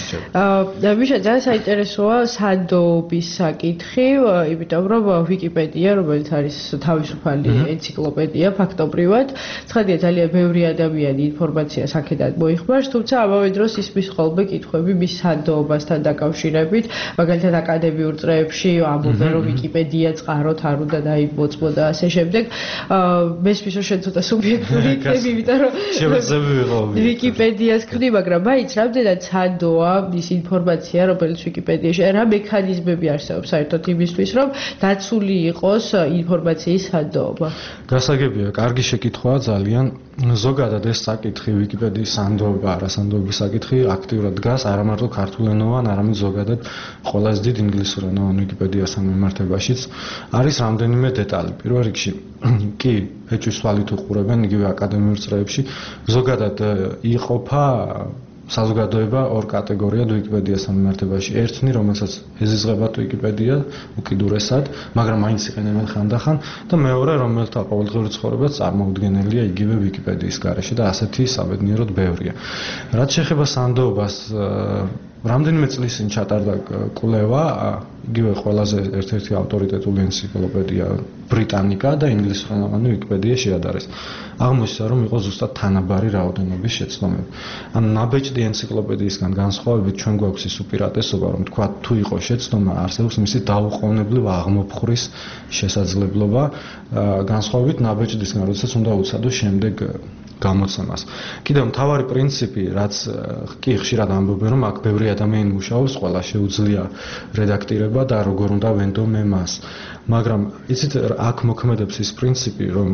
მიშა, ძალიან საინტერესოა სანდოობის საკითხი, იმიტომ რომ ვიკიპედია, რომელიც არის თავისუფალი ენციკლოპედია ფაქტობრივად, ცხადია ძალიან ბევრი ადამიანი ინფორმაციას აქედან მოიხმარს, თუმცა ამავე დროს ისმის ხოლმე კითხვები მის სანდოობასთან დაკავშირებით, მაგალითად აკადემიურ წრეებში ამბობენ, რომ ვიკიპედია წყაროთ არ უნდა დაიმოწმო და ასე შემდეგ. მესმის რომ შენ ცოტა სუბიექტური იქნები, იმიტომ რომ შევეძები ვიყო ვიკიპედიას ქმნი, მაგრამ მაინც რამდენად სანდოა ის ინფორმაცია, რომელიც ვიკიპედიაში, რა მექანიზმები არსებობს საერთოდ იმისთვის, რომ დაცული იყოს ინფორმაციის სანდოობა. გასაგებია, კარგი შეკითხვაა ძალიან. ზოგადად ეს საკითხი ვიკიპედიის სანდოობა, არასანდოობის საკითხი აქტიურად დგას არა მარტო ქართულენოვან, არამედ ზოგადად ყველაზე დიდ ინგლისურენოვან ვიკიპედიასთან მიმართებაშიც. არის რამდენიმე დეტალი. პირველ რიგში კი, ეჭვის თვალით უყურებენ იგივე აკადემიურ წრეებში, ზოგადად იყოფა საზოგადოება ორ კატეგორიად ვიკიპედიასთან მიმართებაში. ერთნი, რომელსაც ეზიზღებათ ვიკიპედია უკიდურესად, მაგრამ მაინც იყენებენ ხანდახან და მეორე, რომელთა ყოველდღიური ცხოვრება წარმოუდგენელია იგივე ვიკიპედიის გარეშე და ასეთი საბედნიეროდ ბევრია. რაც შეეხება სანდოობას, რამდენიმე წლის წინ ჩატარდა კვლევა, იგივე ყველაზე ერთ-ერთი ავტორიტეტული ენციკლოპედია ბრიტანიკა და ინგლისურენოვანი ვიკიპედია შეადარეს. აღმოჩნდა, რომ იყო ზუსტად თანაბარი რაოდენობის შეცდომები. ანუ ნაბეჭდი ენციკლოპედიისგან განსხვავებით ჩვენ გვაქვს ის უპირატესობა, რომ თქვა თუ იყო შეცდომა, არსებობს მისი დაუყოვნებლივ აღმოფხვრის შესაძლებლობა, განსხვავებით ნაბეჭდისგან, როდესაც უნდა უცადო შემდეგ გამოცემას. კიდევ მთავარი პრინციპი, რაც კი ხშირად ამბობენ, რომ აქ ბევრი ადამიანი მუშაობს, ყველა შეუძლია რედაქტირება და როგორ უნდა ვენდო მე მას. მაგრამ იცით, აქ მოქმედებს ის პრინციპი, რომ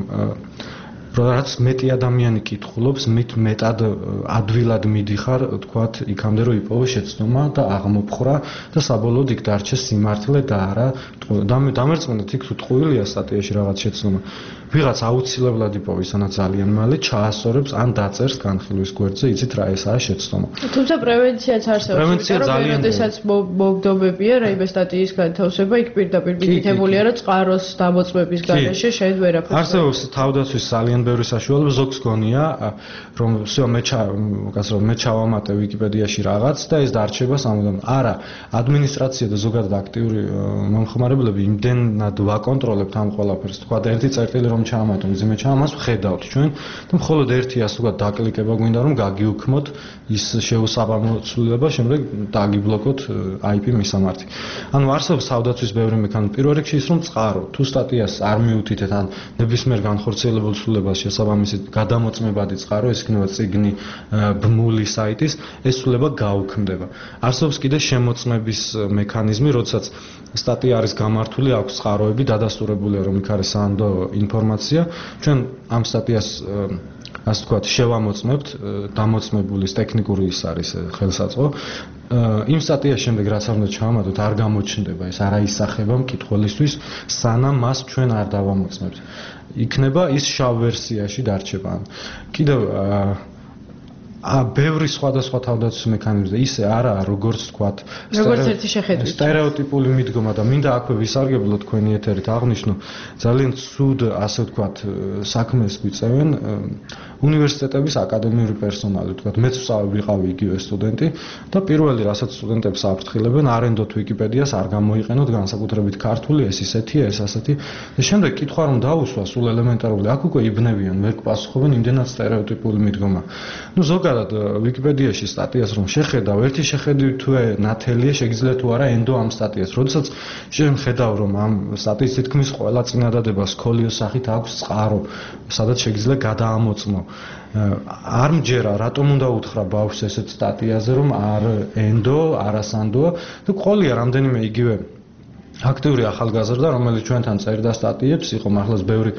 რაც მეტი ადამიანი კითხულობს, მით მეტად ადვილად მიდიხარ, თქვათ, იქამდე რომ იპოვო შეცდომა და აღმოფხრა და საბოლოოდ იქ დარჩეს სიმართლე და არა დამერწმუნდეთ იქ თუ ტყუილია სტატიაში რაღაც შეცდომა. ვიღაც აუცილებლად იპოვოს, ანაც ძალიან მალე ჩაასწორებს ან დაწერს განხილვის გვერდზე, იცით რა ესაა შეცდომა. თუმცა პრევენციაც არსებობს. პრევენცია ძალიან როდესაც მოგდობებია რაიმე სტატიის განთავსება, იქ პირდაპირ მითითებულია, რომ წყაროს დამოწმების გარეშე შენ ვერაფერს. არსებობს თავდაცვის ძალიან ძალიან ბევრი საშუალება ზოგს გონია რომ всё მე ჩავამატე ვიკიპედიაში რაღაც და ეს დარჩება სამუდამ. არა, ადმინისტრაცია და ზოგადად აქტიური მომხმარებლები იმდენად ვაკონტროლებთ ამ ყველაფერს. თქვა ერთი წერტილი რომ ჩავამატო, მძიმე ჩავამატოს, ხედავთ ჩვენ და მხოლოდ ერთი ასე ვთქვათ დაკლიკება გვინდა რომ გაგიუქმოთ ის შეუსაბამოცილება, შემდეგ დაგიბლოკოთ IP მისამართი. ანუ არსებობს თავდაცვის ბევრი მექანიზმი. პირველ რიგში ის რომ წყარო, თუ სტატიას არ მიუთითეთ ან ნებისმიერ განხორციელებულ ცვლილებას შესაბამისი გადამოწმებადი წყარო, ეს იქნება წიგნი, ბმული საიტის, ეს ცვლილება გაუქმდება. არსებობს კიდე შემოწმების მექანიზმი, როდესაც სტატია არის გამართული, აქვს წყაროები, დადასტურებულია რომ იქ არის საანდო ინფორმაცია. ჩვენ ამ სტატიას ასე ვთქვათ, შევამოწმებთ, დამოწმებულის ტექნიკური ის არის ხელსაწყო. იმ სტატიას შემდეგ რაც არ უნდა ჩავამატოთ, არ გამოჩნდება, ეს არ აისახება მკითხველისთვის, სანამ მას ჩვენ არ დავამოწმებთ. იქნება ის შავ ვერსიაში დარჩება. კიდევ ბევრი სხვადასხვა თავდაცვის მექანიზმი და ისე არაა, როგორც ვთქვათ, სტერეოტიპული მიდგომა და მინდა აქვე ვისარგებლო თქვენი ეთერით აღნიშნო, ძალიან ცუდ, ასე ვთქვათ, საქმეს გვიწევენ უნივერსიტეტების აკადემიური პერსონალი, ვთქვათ, მეც ვიყავი იგივე სტუდენტი და პირველი რასაც სტუდენტებს აფრთხილებენ, არენდოთ ვიკიპედიას, არ გამოიყენოთ განსაკუთრებით ქართული, ეს ისეთია, ეს ასეთი და შემდეგ კითხვა რომ დაუსვა სულ ელემენტარული, აქ უკვე იბნევიან, ვერ გპასუხობენ იმდენად სტერეოტიპული მიდგომა. ნუ ზოგადად ვიკიპედიაში სტატიას რომ შეხედავ, ერთი შეხედვით თუ ნათელია, შეგიძლია თუ არა ენდო ამ სტატიას. როდესაც შენ ხედავ რომ ამ სტატიის თითქმის ყველა წინადადება სკოლიოს სახით აქვს წყარო, სადაც შეგიძლია გადაამოწმო. არ მჯერა, რატომ უნდა უთხრა ბავშვს ესეთ სტატიაზე, რომ არ ენდო, არასანდოა და ყოლია რამდენიმე იგივე აქტიური ახალგაზრდა, რომელიც ჩვენთან წერდა სტატიებს, იყო მართლაც ბევრი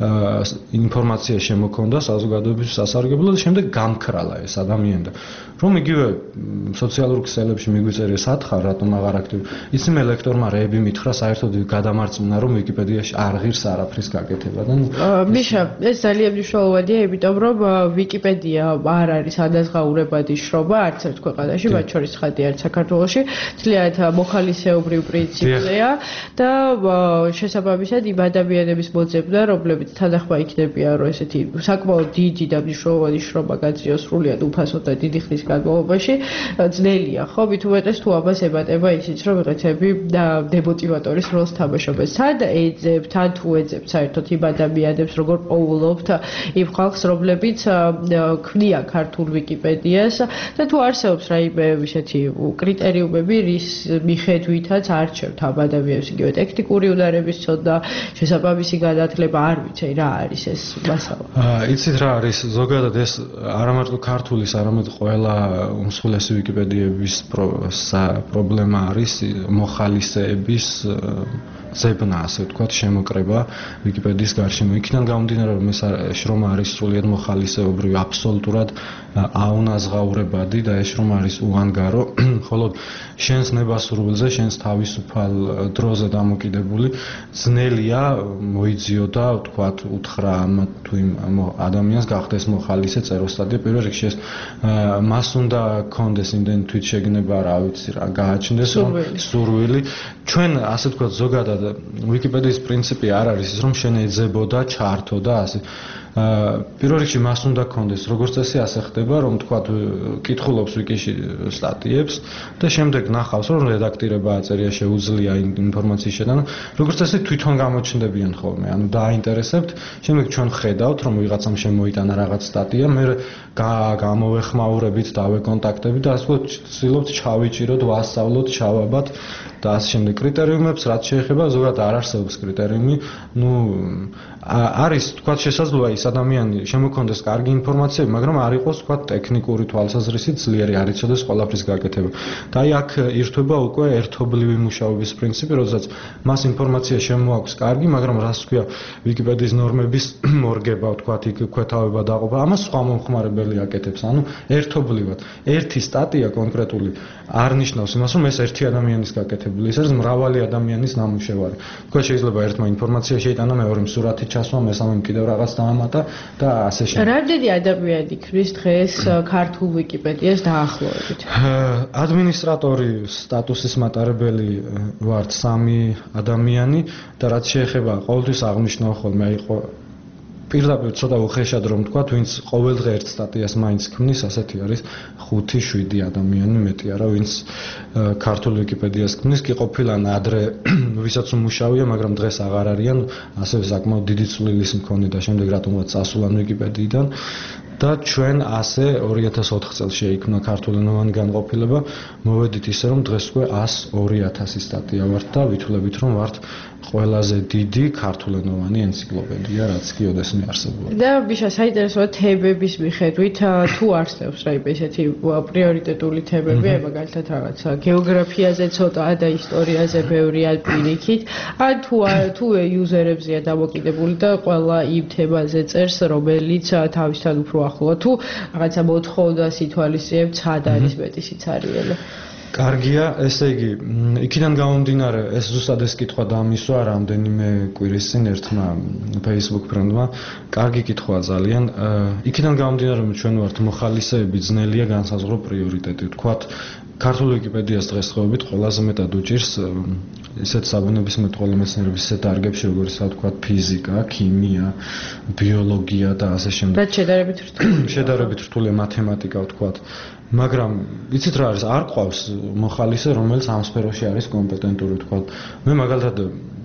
ინფორმაცია შემოქონდა საზოგადოების სასარგებლოდ და შემდეგ გამქრალა ეს ადამიანი და რომ იგივე სოციალურ ქსელებში მიგვიწერია სათხარ, რატომ აღარ აქტიური. ისინი ლექტორმა რეები მითხრა საერთოდ გადამარწმუნა, რომ ვიკიპედიაში არ ღირს არაფრის გაკეთება და მიშა, ეს ძალიან მნიშვნელოვანია, იმიტომ რომ ვიკიპედია არ არის ადაზღაურებადი შრომა არც ერთ ქვეყანაში, მათ შორის ხალხი არც საქართველოში, ძალიან მოხალისეობრივ პრინციპია და შესაბამისად იმ ადამიანების მოძებნა, რომლებიც თანახმა იქნებიან, რომ ესეთი საკმაოდ დიდი და მნიშვნელოვანი შრომა გაძიოს სრულიად უფასო და დიდი ხნის განმავლობაში, ძნელია, ხო? მით უმეტეს თუ ამას ემატება ისიც, რომ ვიღაცები დემოტივატორის როლს თამაშობენ. თან ეძებთ, თან თუ ეძებთ საერთოდ იმ ადამიანებს, როგორ პოულობთ იმ ხალხს, რომლებიც ქმნიან ქართულ ვიკიპედიას და თუ არსებობს რაიმე ისეთი კრიტერიუმები, რის მიხედვითაც არჩევთ ამ ადამიანებს, იგივე ტექნიკური უნარების ცოდნა, შესაბამისი განათლება, არ ვიცი რა არის ეს მასალა. იცით რა არის, ზოგადად ეს არა მარტო ქართულის, არამედ ყველა უმსხვილესი ვიკიპედიების პრობლემა არის მოხალისეების ზებნა, ასე ვთქვათ, შემოკრება ვიკიპედიის გარშემო. იქიდან გამომდინარე, რომ ეს შრომა არის სრულიად მოხალისეობრივი, აბსოლუტურად აუნაზღაურებადი და ეს შრომა არის უანგარო, ხოლო შენს ნებასურვილზე, შენს თავისუფალ დროზე დამოკიდებული, ძნელია მოიძიო და ვთქვათ, უთხრა ამ თუ იმ ადამიანს გახდეს მოხალისე წერო სტატია. პირველ რიგში ეს მას უნდა კონდეს იმდენი თვითშეგნება, რა ვიცი რა, გააჩნდეს სურვილი. ჩვენ ასე ვთქვათ, ზოგადად ვიკიპედიის პრინციპი არ არის ის, რომ შენ ეძებო და ჩართო და ასე. პირველ რიგში მას უნდა კონდეს, როგორც წესი ასე ხდება, რომ თქვათ კითხულობს ვიკიში სტატიებს და შემდეგ ნახავს, რომ რედაქტირება აწერია, შეუძლია ინფორმაციის შეტანა. როგორც წესი თვითონ გამოჩნდებიან ხოლმე, ანუ დააინტერესებთ, შემდეგ ჩვენ ხედავთ, რომ ვიღაცამ შემოიტანა რაღაც სტატია, მე გამოვეხმაურებით, დავეკონტაქტებით და ასე ვცდილობთ ჩავიჭიროთ, ვასწავლოთ, ჩავაბათ და ასე შემდეგ. კრიტერიუმებს რაც შეეხება, ზოგადად არ არსებობს კრიტერიუმი, არის თქვათ შესაძლოა ის ადამიანი შემოქონდეს კარგი ინფორმაციები, მაგრამ არ იყოს თქვათ ტექნიკური თვალსაზრისით ძლიერი, არ იცოდეს ყველაფრის გაკეთება. და აი აქ ირთვება უკვე ერთობლივი მუშაობის პრინციპი, როდესაც მას ინფორმაცია შემოაქვს კარგი, მაგრამ რას ქვია ვიკიპედიის ნორმების მორგება, თქვათ იქ ქვეთავება დაყოფა, ამას სხვა მომხმარებელი აკეთებს. ანუ ერთობლივად ერთი სტატია კონკრეტული არ ნიშნავს იმას, რომ ეს ერთი ადამიანის გაკეთებული, ეს არის მრავალი ადამიანის ნამუშევარი. თქვენ შეიძლება ერთმა ინფორმაცია შეიტანა, მეორემ სურათი ჩასვა, მესამემ კიდევ რაღაც დაამატა და ასე შემდეგ. რამდენი ადამიანი ქრის დღეს ქართულ ვიკიპედიას დაახლოებით? ადმინისტრატორი სტატუსის მატარებელი ვართ 3 ადამიანი და რაც შეეხება ყოველთვის აღნიშნავ ხოლმე, პირდაპირ ცოტა უხეშად რომ თქვა, ვინც ყოველდღე ერთ სტატიას მაინც ქმნის, ასეთი არის 5-7 ადამიანი მეტი არა, ვინც ქართულ ვიკიპედიას ქმნის, კი ყოფილან ადრე ვისაც უმუშავია, მაგრამ დღეს აღარ არიან, ასევე საკმაოდ დიდი წვლილის მქონე და შემდეგ რატომღაც წასულან ვიკიპედიიდან და ჩვენ ასე 2004 წელს შეიქმნა ქართულენოვანი განყოფილება, მოვედით ისე რომ დღეს უკვე 102,000 სტატია ვართ და ვითვლებით რომ ვართ ყველაზე დიდი ქართულენოვანი ენციკლოპედია, რაც კი ოდესმე არსებობდა. და ბიშა საინტერესოა თემების მიხედვით თუ არსებობს რაიმე ესეთი პრიორიტეტული თემები, აი მაგალითად რაღაცა გეოგრაფიაზე ცოტაა და ისტორიაზე ბევრია პირიქით, ან თუ იუზერებზეა დამოკიდებული და ყველა იმ თემაზე წერს, რომელიც თავისთან უფრო ახლო თუ რაღაცა მოთხოვნას ითვალისწინებს, ცხად არის მეტი სიცარიელე. კარგია, ესე იგი, იქიდან გამომდინარე, ეს ზუსტად ეს კითხვა დამისვა რამდენიმე კვირის წინ ერთმა Facebook ფრენდმა. კარგი კითხვაა ძალიან. იქიდან გამომდინარე, რომ ჩვენ ვართ მოხალისეები, ძნელია განსაზღვრო პრიორიტეტი. ვთქვათ, ქართულ ვიკიპედიას დღესდღეობით ყველაზე მეტად უჭირს ისეთ საბუნებისმეტყველო მეცნიერების ისეთ დარგებში, როგორც ვთქვათ, ფიზიკა, ქიმია, ბიოლოგია და ასე შემდეგ. და შედარებით რთულია მათემატიკა, ვთქვათ. მაგრამ იცით რა არის, არ ყავს მოხალისე, რომელიც ამ სფეროში არის კომპეტენტური, ვთქვათ. მე მაგალითად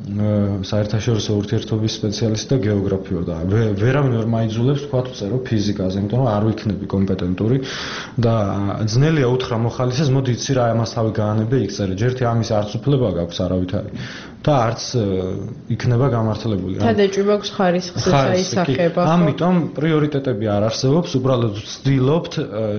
საერთაშორისო ურთიერთობის სპეციალისტი და გეოგრაფი ვარ და ვერავინ ვერ მაიძულებს, ვთქვათ, ვწერო ფიზიკაზე, იმიტომ რომ არ ვიქნები კომპეტენტური და ძნელია უთხრა მოხალისეს, მოდი იცი რა ამას თავი გაანებე იქ წერე. ჯერთი ამის არც უფლება გაქვს არავითარი და არც იქნება გამართლებული. თადაჭი მაქვს ხარისხს საისახება. ამიტომ პრიორიტეტები არ არსებობს, უბრალოდ ვცდილობთ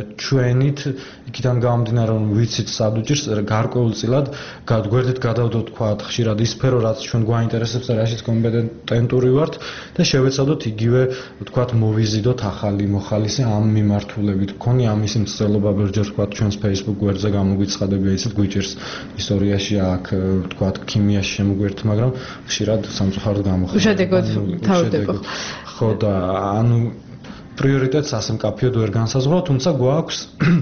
ჩვენით იქიდან გამომდინარე რომ ვიცით სად უჭირს გარკვეულწილად გვერდით გადავდოთ თქვათ ხშირად ის სფერო რაც ჩვენ გვაინტერესებს და რაშიც კომპეტენტური ვართ და შევეცადოთ იგივე თქვათ მოვიზიდოთ ახალი მოხალისე ამ მიმართულებით. გქონი ამის მცდელობა ბევრჯერ თქვათ ჩვენს Facebook გვერდზე გამოგვიცხადებია ისეთ გვიჭირს ისტორიაში აქ თქვათ ქიმიაში შემოგვერთ, მაგრამ ხშირად სამწუხაროდ გამოხდება. უშედეგოდ თავდება. ხო და ანუ პრიორიტეტს ასე მკაფიოდ ვერ განსაზღვრავ, თუმცა გვაქვს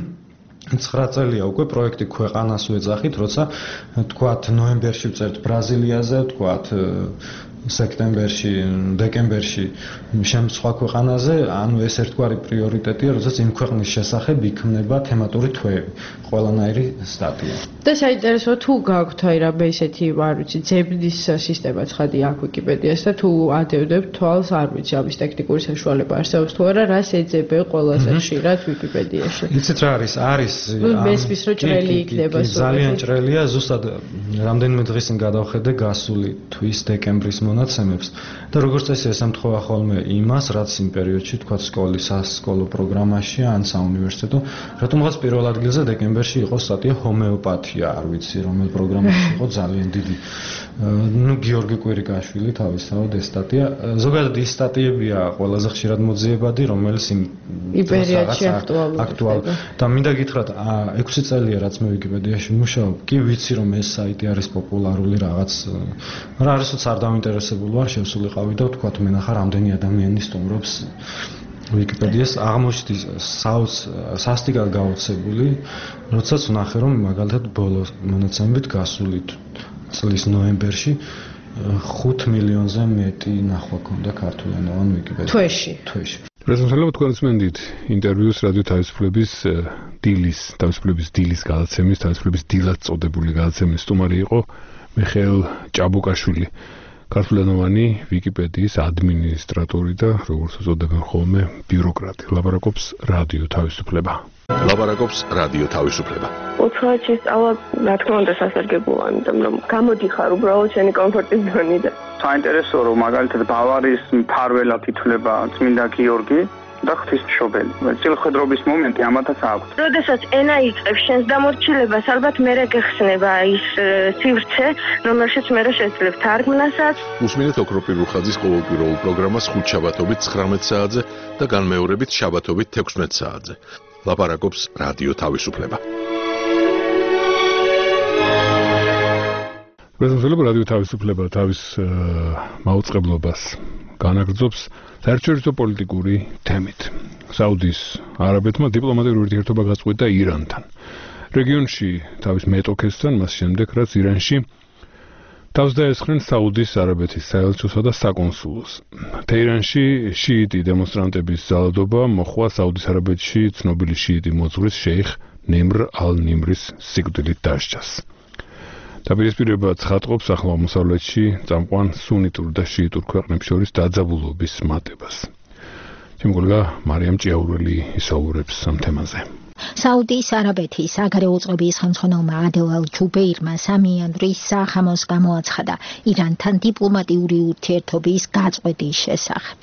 9 წელია უკვე პროექტი ქვეყანას ვეძახით, როცა თქვათ ნოემბერში ვწერთ ბრაზილიაზე, თქვათ სექტემბერში, დეკემბერში სხვა ქვეყანაზე, ანუ ეს ერთგვარი პრიორიტეტია, როდესაც იმ ქვეყნის შესახებ იქმნება თემატური თვეები, ყველანაირი სტატია. და საინტერესოა თუ გაქვთ აი რა ისეთი, არ ვიცი, ძებნის სისტემა ცხადი აქ ვიკიპედიას და თუ ადევდებთ თვალს, არ ვიცი, ამის ტექნიკური საშუალება არსებობს თუ არა, რას ეძებენ ყველაზე ხშირად ვიკიპედიაში. იცით რა არის? არის მესმის რომ ჭრელი იქნება სულ. ძალიან ჭრელია, ზუსტად რამდენიმე დღის წინ გადავხედე გასული თვის დეკემბრის მონაცემებს და როგორც წესი ეს ემთხვევა ხოლმე იმას, რაც იმ პერიოდში თქვა სკოლის სასკოლო პროგრამაში ან საუნივერსიტეტო, რატომღაც პირველ ადგილზე დეკემბერში იყო სტატია ჰომეოპათია, არ ვიცი რომელ პროგრამაში იყო ძალიან დიდი. ნუ გიორგი კვირიკაშვილი თავისთავად ეს სტატია, ზოგადად ის სტატიებია ყველაზე ხშირად მოძიებადი, რომელიც იმ პერიოდში აქტუალურია. და მინდა გითხრათ, 6 წელია რაც მე ვიკიპედიაში მუშაობ, კი ვიცი რომ ეს საიტი არის პოპულარული რაღაც, მაგრამ არასოდეს არ დაინტერესებული ვარ, შევსულიყავი და ვთქვათ მენახა რამდენი ადამიანი სტუმრობს ვიკიპედიას, აღმოჩნდი სასტიკად გაოცებული, როდესაც ვნახე რომ მაგალითად ბოლო მონაცემებით გასული წლის ნოემბერში 5 მილიონზე მეტი ნახვა ჰქონდა ქართულენოვან ვიკიპედიაში. თვეში. პრეზენტაცია თქვენს მენდით ინტერვიუს რადიო თავისუფლების დილის გადაცემის, თავისუფლების დილად წოდებული გადაცემის სტუმარი იყო მიხეილ ჭაბუკაშვილი. ქართულენოვანი ვიკიპედიის ადმინისტრატორი და როგორც უწოდებენ ხოლმე ბიუროკრატი. ლაპარაკობს რადიო თავისუფლება. ლაპარაკობს რადიო თავისუფლება. უცხოეთში სწავლა, რა თქმა უნდა, სასარგებლოა, იმიტომ რომ გამოდიხარ უბრალოდ შენი კომფორტის ზონიდან. საინტერესოა, რომ მაგალითად ბავარიის მფარველად ითვლება წმინდა გიორგი და ღვთისმშობელი. წილხედრობის მომენტი ამათაც აქვს. როდესაც ენა იწყებს შენს დამორჩილებას, ალბათ მერე გეხსნება ის სივრცე, რომელშიც მერე შეძლებ თარგმნასაც. უსმინეთ ოქროპირ რუხაძის ყოველკვირეულ პროგრამას ხუთშაბათობით 19 საათზე და განმეორებით შაბათობით 16 საათზე. ლაპარაკობს რადიო თავისუფლება. პრეზენტაცია რადიო თავისუფლება თავის მაუწყებლობას განაგრძობს საერთაშორისო პოლიტიკური თემით. საუდის არაბეთმა დიპლომატიური ურთიერთობა გაწყვეტა ირანთან. რეგიონში თავის მეტოქესთან, მას შემდეგ რაც ირანში თავს დაესხნენ საუდის არაბეთის საელჩოსა და საკონსულოს. თეირანში შიიტი დემონსტრანტების ძალადობა მოხვა საუდის არაბეთში ცნობილი შიიტი მოძღვრის შეიხ ნემრ ალ-ნიმრის სიკვდილით დასჯას. დაპირისპირება ცხადყოფს ახლომოსავლეთში წამყვან სუნიტურ და შიიტურ ქვეყნებს შორის დაძაბულობის მატებას. შემოგულება მარიამ ჭიაურველი ისაუბრებს ამ თემაზე. საუდის არაბეთის საგარეო უწყების ხელმძღვანელმა ადელ ალ-ჯუბეირმა 3 იანვრის სახამოს გამოაცხადა ირანთან დიპლომატიური ურთიერთობის გაწყვეტის შესახებ.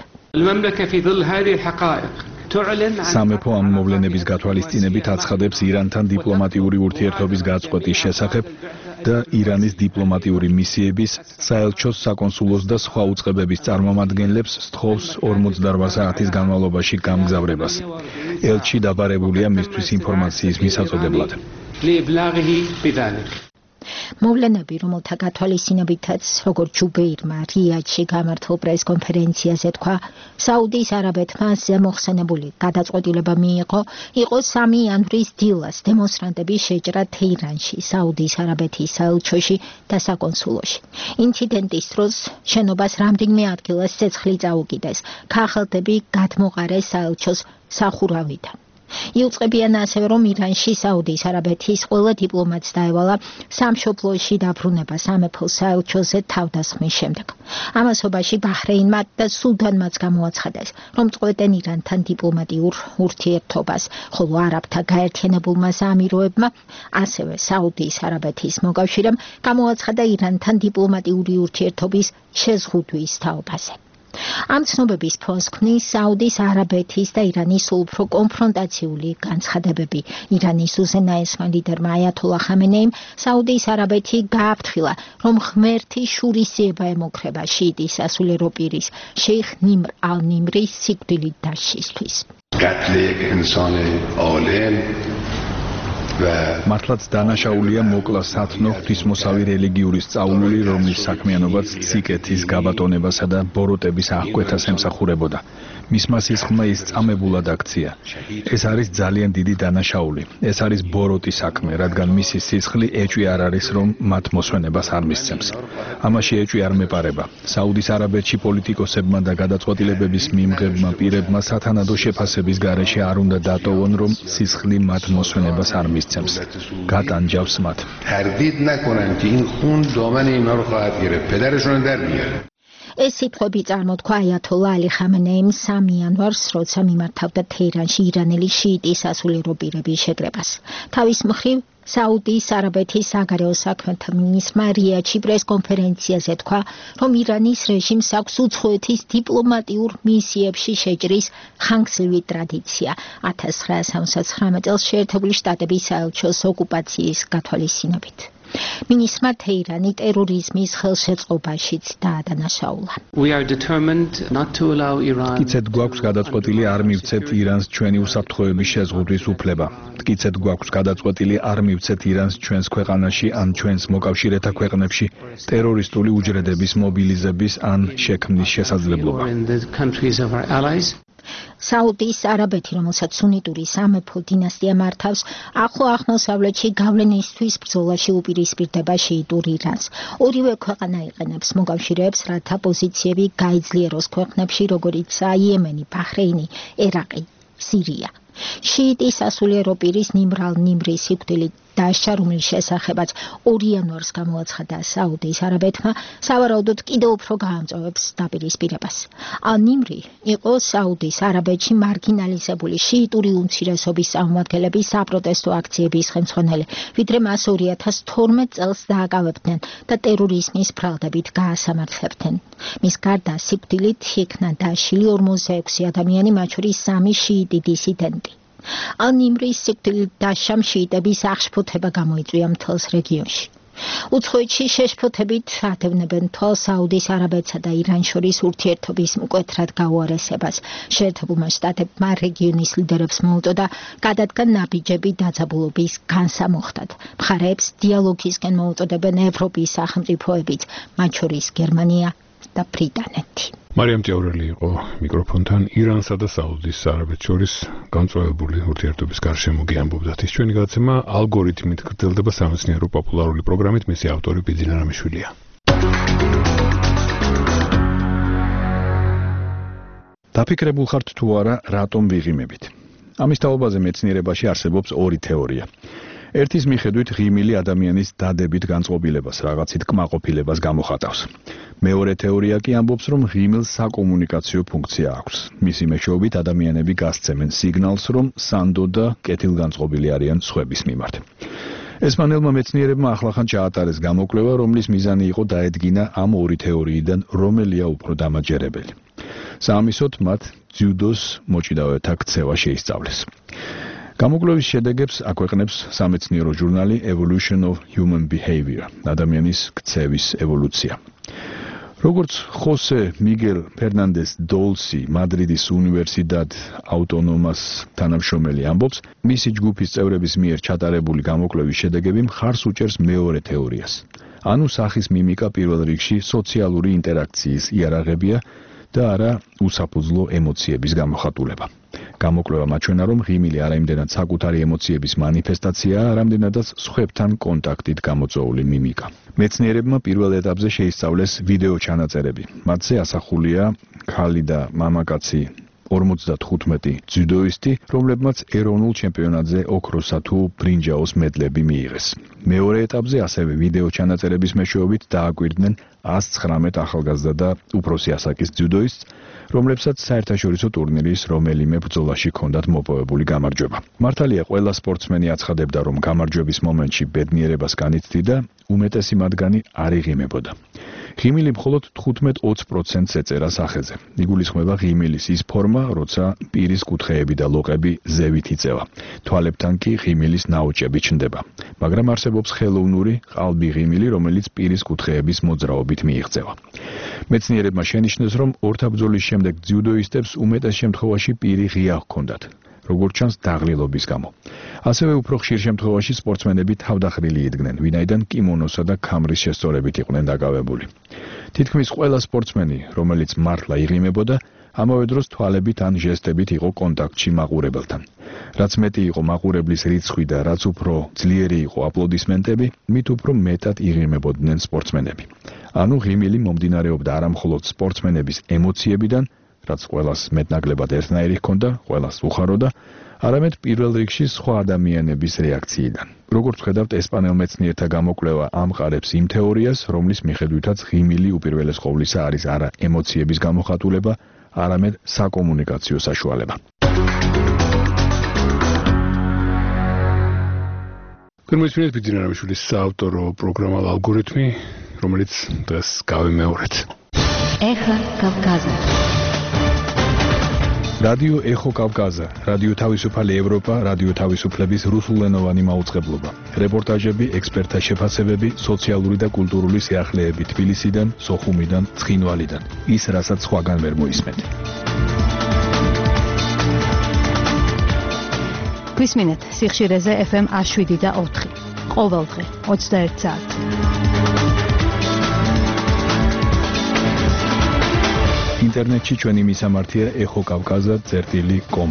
სამეფო ამ მოვლენების გათვალისწინებით აცხადებს ირანთან დიპლომატიური ურთიერთობის გაწყვეტის შესახებ და ირანის დიპლომატიური მისიების, საელჩოს, საკონსულოს და სხვა უწყებების წარმომადგენლებს სთხოვს 48 საათის განმავლობაში გამგზავრებას. ელჩი დაბარებულია მისთვის ინფორმაციის მისაწოდებლად. მოვლენები, რომელთა გათვალისწინებითაც, როგორც ჯუბეირმა რიადში გამართულ პრესკონფერენციაზე თქვა, საუდის არაბეთმა ზემოხსენებული გადაწყვეტილება მიიღო, იყო 3 იანვრის დილას დემონსტრანტების შეჭრა თეირანში, საუდის არაბეთის საელჩოში და საკონსულოში. ინციდენტის დროს შენობას რამდენიმე ადგილას ცეცხლი წაუკიდეს, ქაღალდები გადმოყარეს საელჩოს სახურავიდან. იუწყებიან ასევე, რომ ირანში საუდის არაბეთის ყველა დიპლომატს დაევალა სამშობლოში დაბრუნება სამეფო საელჩოზე თავდასხმის შემდეგ. ამასობაში ბაჰრეინმა და სუდანმაც გამოაცხადეს, რომ წყვეტენ ირანთან დიპლომატიურ ურთიერთობას, ხოლო არაბთა გაერთიანებულმა საამიროებმა, ასევე საუდის არაბეთის მოკავშირემ გამოაცხადა ირანთან დიპლომატიური ურთიერთობის შეზღუდვის თაობაზე. ამ ცნობების ფონსქმნის საუდის არაბეთის და ირანის უფრო კონფრონტაციული განცხადებები. ირანის უზენაესმა ლიდერმა აიათოლა ხამენეიმ საუდის არაბეთი გააფრთხილა, რომ ღმერთი შურისძიება ემუქრება შიიტის სასულიერო პირის შეიხ ნიმრ ალ-ნიმრის სიკვდილით დასჯისთვის. მართლაც დანაშაულია მოკლა სათნო ღვთისმოსავი რელიგიური სწავლული, რომლის საქმიანობაც სიკეთის გაბატონებასა და ბოროტების აღკვეთას ემსახურებოდა. მისმა სისხლმა ის წამებულად აქცია. ეს არის ძალიან დიდი დანაშაული. ეს არის ბოროტი საქმე, რადგან მისი სისხლი ეჭვი არ არის, რომ მათ მოსვენებას არ მისცემს. ამაში ეჭვი არ მეპარება. საუდის არაბეთში პოლიტიკოსებმა და გადაწყვეტილებების მიმღებმა პირებმა სათანადო შეფასების გარეშე არ უნდა დატოვონ, რომ სისხლი მათ მოსვენებას არ მისცემს. გატანჯავს მათ. تردید نکنن که این خون دامن اینا رو خواهد گرفت. پدرشون در میاره. ეს სიტყვები წარმოთქვა აიათოლა ალი ხამენეიმ 3 იანვარს, როცა მიმართავდა თეირანში ირანელი შიიტის სასულიერო პირების შეკრებას. თავის მხრივ საუდის არაბეთის საგარეო საქმეთა მინისტრმა რიადში პრესკონფერენციაზე თქვა, რომ ირანის რეჟიმს აქვს უცხოეთის დიპლომატიურ მისიებში შეჭრის ხანგრძლივი ტრადიცია. 1979 წელს შეერთებული შტატების საელჩოს ოკუპაციის გათვალისწინებით. მინისტრმა თეირანი ტერორიზმის ხელშეწყობაშიც დაადანაშაულა. მტკიცედ გვაქვს გადაწყვეტილი არ მივცეთ ირანს ჩვენი უსაფრთხოების შეზღუდვის უფლება. მტკიცედ გვაქვს გადაწყვეტილი არ მივცეთ ირანს ჩვენს ქვეყანაში ან ჩვენს მოკავშირეთა ქვეყნებში ტერორისტული უჯრედების მობილიზების ან შექმნის შესაძლებლობა. საუდის არაბეთი, რომელსაც სუნიტური სამეფო დინასტია მართავს, ახლო აღმოსავლეთში გავლენისთვის ბრძოლაში უპირისპირდება შიიტურ ირანს. ორივე ქვეყანა იყენებს მოკავშირეებს, რათა პოზიციები გაიძლიეროს ქვეყნებში, როგორიცაა იემენი, ბაჰრეინი, ერაყი, სირია. შიიტის სასულიერო პირის ნიმრ ალ-ნიმრის სიკვდილით დასჯა, რომლის შესახებაც 2 იანვარს გამოაცხადა საუდის არაბეთმა, სავარაუდოდ კიდევ უფრო გაამწვავებს დაპირისპირებას. ალ-ნიმრი იყო საუდის არაბეთში მარგინალიზებული შიიტური უმცირესობის წარმომადგენლების საპროტესტო აქციების ხელმძღვანელი, ვიდრე მას 2012 წელს დააკავებდნენ და ტერორიზმის ბრალდებით გაასამართლებდნენ. მის გარდა სიკვდილით იქნა დაშლილი 46 ადამიანი, მათ შორის 3 შიიტი დისიდენტი. ალ-ნიმრის სიკვდილით დასჯამ შიიტების აღშფოთება გამოიწვია მთელს რეგიონში. უცხოეთში შეშფოთებით ატევნებენ თვალს საუდის არაბეთსა და ირანს შორის ურთიერთობის მკვეთრად გაუარესებას. შეერთებულმა შტატებმა რეგიონის ლიდერებს მოუწოდა გადადგან ნაბიჯები დაძაბულობის განსამუხტად. მხარეებს დიალოგისკენ მოუწოდებენ ევროპის სახელმწიფოებიც, მათ შორის გერმანია და ბრიტანეთი. მარიამ ჭიაურველი იყო მიკროფონთან. ირანსა და საუდის არაბეთს შორის განწყვეტებული ურთიერთობის გარშემო გიამბობდათ. ის ჩვენი გადაცემა ალგორითმით გრძელდება სამეცნიერო პოპულარული პროგრამით, მისი ავტორი ბიძინა რამიშვილია. დაფიქრებულ ხართ თუ არა რატომ ვიღიმებით? ამის თაობაზე მეცნიერებაში არსებობს ორი თეორია. ერთის მიხედვით ღიმილი ადამიანის დადებით განწყობილებას, რაღაცით კმაყოფილებას გამოხატავს. მეორე თეორია კი ამბობს, რომ ღიმილს საკომუნიკაციო ფუნქცია აქვს. მისი მეშვეობით ადამიანები გასცემენ სიგნალს, რომ სანდო და კეთილგანწყობილი არიან სხვების მიმართ. ესპანელმა მეცნიერებმა ახლახან ჩაატარეს გამოკვლევა, რომლის მიზანი იყო დაედგინა ამ ორი თეორიიდან რომელია უფრო დამაჯერებელი. საამისოდ მათ ძიუდოს მოჭიდავეთა ქცევა შეისწავლეს. გამოკვლევის შედეგებს აქვეყნებს სამეცნიერო ჟურნალი Evolution of Human Behavior, ადამიანის ქცევის ევოლუცია. როგორც ხოსე მიგელ ფერნანდეს დოლსი მადრიდის უნივერსიტეტ აუტონომას თანამშრომელი ამბობს, მისი ჯგუფის წევრების მიერ ჩატარებული გამოკვლევის შედეგები მხარს უჭერს მეორე თეორიას. ანუ სახის მიმიკა პირველ რიგში სოციალური ინტერაქციის იარაღებია და არა უსაფუძვლო ემოციების გამოხატულება. გამოკვლევა მაჩვენა, რომ ღიმილი არაიმდენად საკუთარი ემოციების მანიფესტაციაა, რამდენადაც სხვებთან კონტაქტით გამოწვეული მიმიკა. მეცნიერებმა პირველ ეტაპზე შეისწავლეს ვიდეო ჩანაწერები. მათზე ასახულია ქალი და მამაკაცი 55 ძიუდოისტი, რომლებმაც ეროვნულ ჩემპიონატზე ოქროსა თუ ბრინჯაოს მედლები მიიღეს. მეორე ეტაპზე ასევე ვიდეო ჩანაწერების მეშვეობით დააკვირდნენ 119 ახალგაზრდა და უფროსი ასაკის ძიუდოისტს, რომლებსაც საერთაშორისო ტურნირის რომელიმე ბრძოლაში ჰქონდათ მოპოვებული გამარჯვება. მართალია, ყველა სპორტსმენი აცხადებდა, რომ გამარჯვების მომენტში ბედნიერებას განიცდიდა, უმეტესი მათგანი არ იღიმებოდა. ღიმილი მხოლოდ 15-20%-ს ეწერა სახეზე. იგულისხმება ღიმილის ის ფორმა, როცა პირის კუთხეები და ლოყები ზევით იწევა. თვალებთან კი ღიმილის ნაოჭები ჩნდება. მაგრამ არსებობს ხელოვნური ყალბი ღიმილი, რომელიც პირის კუთხეების მოძრაობით მიიღწევა. მეცნიერებმა შენიშნეს, რომ ორთაბრძოლის შემდეგ ძიუდოისტებს უმეტეს შემთხვევაში პირი ღია ჰქონდათ, როგორც ჩანს დაღლილობის გამო. ასევე უფრო ხშირ შემთხვევაში სპორტსმენები თავდახრილი იდგნენ, ვინაიდან კიმონოსა და ქამრის შესწორებით იყვნენ დაკავებული. თითქმის ყველა სპორტსმენი, რომელიც მართლა იღიმებოდა, ამავე დროს თვალებით ან ჟესტებით იყო კონტაქტში მაყურებელთან. რაც მეტი იყო მაყურებლის რიცხვი და რაც უფრო ძლიერი იყო აპლოდისმენტები, მით უფრო მეტად იღიმებოდნენ სპორტსმენები. ანუ ღიმილი მომდინარეობდა არა მხოლოდ სპორტსმენების ემოციებიდან, რაც ყველას მეტნაკლებად ერთნაირი ჰქონდა, ყველას უხაროდა, არამედ პირველ რიგში სხვა ადამიანების რეაქციიდან. როგორც ვხედავთ, ესპანელ მეცნიერთა გამოკვლევა ამყარებს იმ თეორიას, რომლის მიხედვითაც ღიმილი უპირველეს ყოვლისა არის არა ემოციების გამოხატულება, არამედ საკომუნიკაციო საშუალება. გერმანიის ბიძინარამიშვილის საავტორო პროგრამა ალგორითმი, რომელიც დღეს გავიმეორეთ. ეხა კავკაზა. რადიო ეხო კავკაზა, რადიო თავისუფალი ევროპა, რადიო თავისუფლების რუსულენოვანი მაუწყებლობა. რეპორტაჟები, ექსპერტთა შეფასებები, სოციალური და კულტურული სიახლეები თბილისიდან, სოხუმიდან, ცხინვალიდან. ის, რასაც სხვაგან ვერ მოისმენთ. გვისმინეთ სიხშირეზე FM 7 და 4. ყოველდღე 21 საათი. ინტერნეტში ჩვენი მისამართია ეხოკავკაზა.com.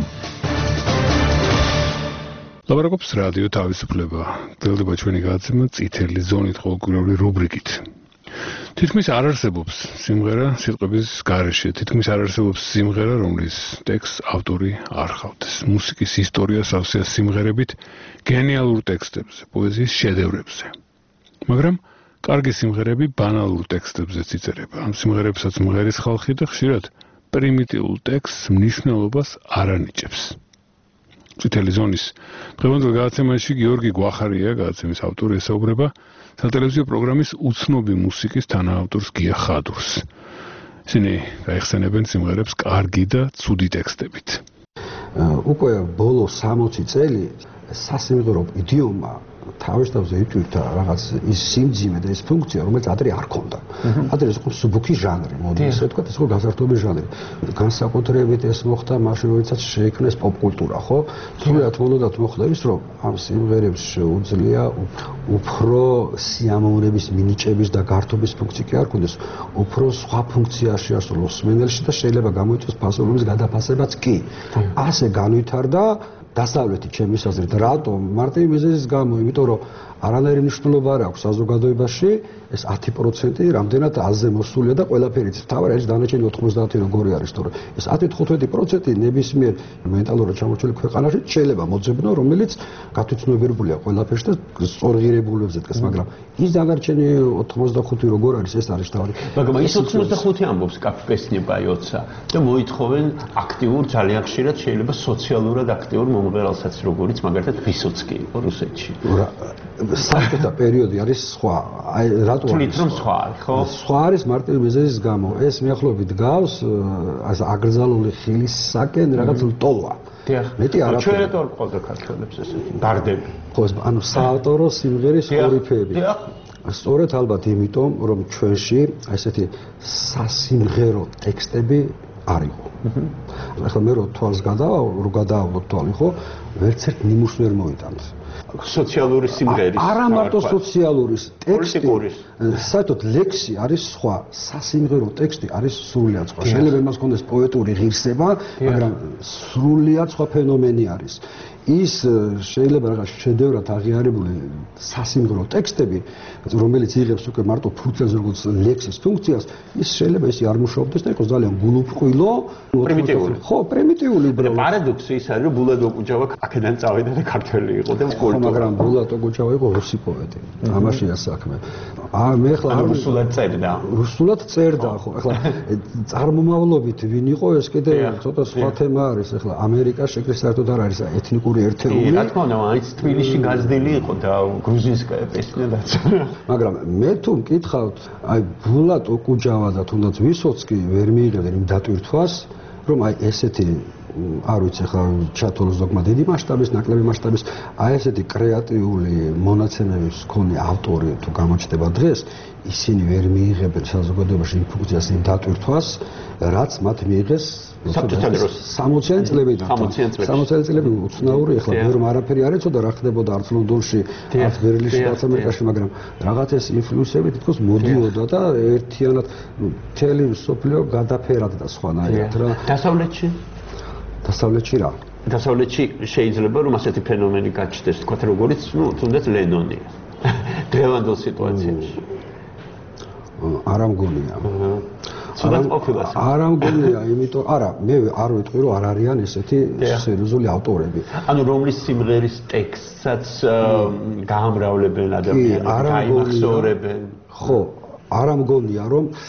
ლაპარაკობს რადიო თავისუფლება. გრძელდება ჩვენი გადაცემა წითელი ზონით ყოველკვირეული რუბრიკით. თითქმის არ არსებობს სიმღერა სიტყვების გარეშე, თითქმის არ არსებობს სიმღერა, რომლის ტექსტს ავტორი არ ხავდეს. მუსიკის ისტორია სავსეა სიმღერებით, გენიალურ ტექსტებზე, პოეზიის შედევრებზე. მაგრამ კარგი სიმღერები ბანალურ ტექსტებზეც იწერება. ამ სიმღერებსაც მღერის ხალხი და ხშირად პრიმიტიულ ტექსტს მნიშვნელობას არ ანიჭებს. წითელი ზონის დღევანდელ გადაცემაში გიორგი გვახარია, გადაცემის ავტორი, ესაუბრება სატელევიზიო პროგრამის უცნობი მუსიკის თანაავტორს გია ხადურს. ისინი გაიხსენებენ სიმღერებს კარგი და ცუდი ტექსტებით. უკვე ბოლო 60 წელი სასიმღერო იდიომა თავისთავად იწვევდა რაღაც ის სიმძიმე და ის ფუნქცია, რომელიც ადრე არ ჰქონდა. ადრე ეს იყო სუბუქი ჟანრი, მოდი ესე ვთქვათ, ეს იყო გაზართობი ჟანრი. განსაკუთრებით ეს მოხდა მაშინ, როდესაც შეიქმნეს პოპ-კულტურა, ხო? სულად მოდათ მოხდა ის, რომ ამ სიმღერებს შეუძლია უფრო სიამოვნების, მინიჭების და გართობის ფუნქცია კი არ ქონდეს, უფრო სხვა ფუნქცია შეასრულოს მსმენელში და შეიძლება გამოიწვიოს ფასოვნების გადაფასებაც კი. ასე განვითარდა დასავლეთი ჩემის აზრით. რატომ? მარტივი მიზეზის გამო, იმიტომ რომ არანაირი მნიშვნელობა არ აქვს საზოგადოებაში ეს 10% რამდენად აზზე მოსულია და ყველაფერი თავი არის დანარჩენი 90 როგორი არის თორე ეს 10-15% ნებისმიერ მენტალურად ჩამორჩენილ ქვეყანაში შეიძლება მოძებნო რომელიც გათვითცნობებულია ყველაფერში და სწორღირებულებებზე დგას მაგრამ ის დანარჩენი 85 როგორ არის ეს არის თავი მაგრამ ის 85 ამბობს კაფკესნია იოცა და მოითხოვენ აქტიურ ძალიან ხშირად შეიძლება სოციალურად აქტიურ მომღერალსაც როგორიც მაგალითად ვისოცკი იყო რუსეთში საბჭოთა პერიოდი არის სხვა აი რატო თვლით რომ სხვა არის ხო სხვა არის მარტივი მიზეზის გამო ეს მიახლოებით გავს აკრძალული ხილისაკენ რაღაც ლტოლვა მეტი არა ჩვენ რატო არ ყავდა ქართველებს ესეთი ბარდები ხო ანუ საავტორო სიმღერის კორიფეები სწორედ ალბათ იმიტომ რომ ჩვენში ესეთი სასიმღერო ტექსტები არ იყო ახლა მე რო თვალს გადავავლოთ თვალი ხო ვერც ერთ ნიმუშს ვერ მოიტანს სოციალური სიმღერის არა მარტო სოციალური ტექსტი საერთოდ ლექსი არის სხვა სასიმღერო ტექსტი არის სრულიად სხვა შეიძლება იმას კონდეს პოეტური ღირსება მაგრამ სრულიად სხვა ფენომენი არის ის შეიძლება რაღაც შედევრად აღიარებული სასიმღერო ტექსტები რომელიც იღებს უკვე მარტო ფუნქციას როგორც ლექსის ფუნქციას ის შეიძლება ისე არ მუშაობდეს და იყოს ძალიან გულუბრყვილო პრიმიტიული ხო პრიმიტიული უბრალოდ პარადოქსი ის არის რომ ბულატ ოკუჯავა აქედან წავიდა და ქართველი იყო და ხო მაგრამ ბულატ ოკუჯავა იყო რუსი პოეტი ამაშია საქმე მე ხლა რუსულად წერდა ხო ახლა წარმომავლობით ვინ იყო ეს კიდე ცოტა სხვა თემა არის ახლა ამერიკა შეკრეს საერთოდ არ არის ეთნიკური ერთეული რა თქმა უნდა მაინც თბილისში გაზრდილი იყო და გრუზინსკაია პესნია დაწერა მაგრამ მე თუ მკითხავთ აი ბულატ ოკუჯავა და თუნდაც ვისოცკი ვერ მიიღებდნენ იმ დატვირთვას რომ აი ესეთი არ ვიცი ხა ჩათოლის დოგმა დიდი მასშტაბის ნაკლები მასშტაბის აი ესეთი კრეატიული მონაცემების მქონე ავტორი თუ გამოჩნდება დღეს ისინი ვერ მიიღებენ საზოგადოებაში იმ ფუნქციას იმ დატვირთვას რაც მათ მიიღეს 60-იანი წლებიდან 60-იანი წლები უცნაური ახლა ბევრმა არაფერი არ ეცოდა რა ხდებოდა არც ლონდონში არც ბერლინში არც ამერიკაში მაგრამ რაღაც ეს ინფლუენსები თითქოს მოდიოდა და ერთიანად მთელი სოფლიო გადაფერად და სხვანაირად რა დასავლეთში რა დასავლეთში შეიძლება რომ ასეთი ფენომენი გაჩნდეს თქვა როგორიც თუნდაც ლენონია დღევანდელ სიტუაციებში არ ამგონია არ ამგონია იმიტომ არა მე არ ვიტყვი რომ არ არიან ესეთი სერიოზული ავტორები ანუ რომლის სიმღერის ტექსტსაც გაამრავლებენ ადამიანები გაიმახსოვრებენ ხო არ ამგონია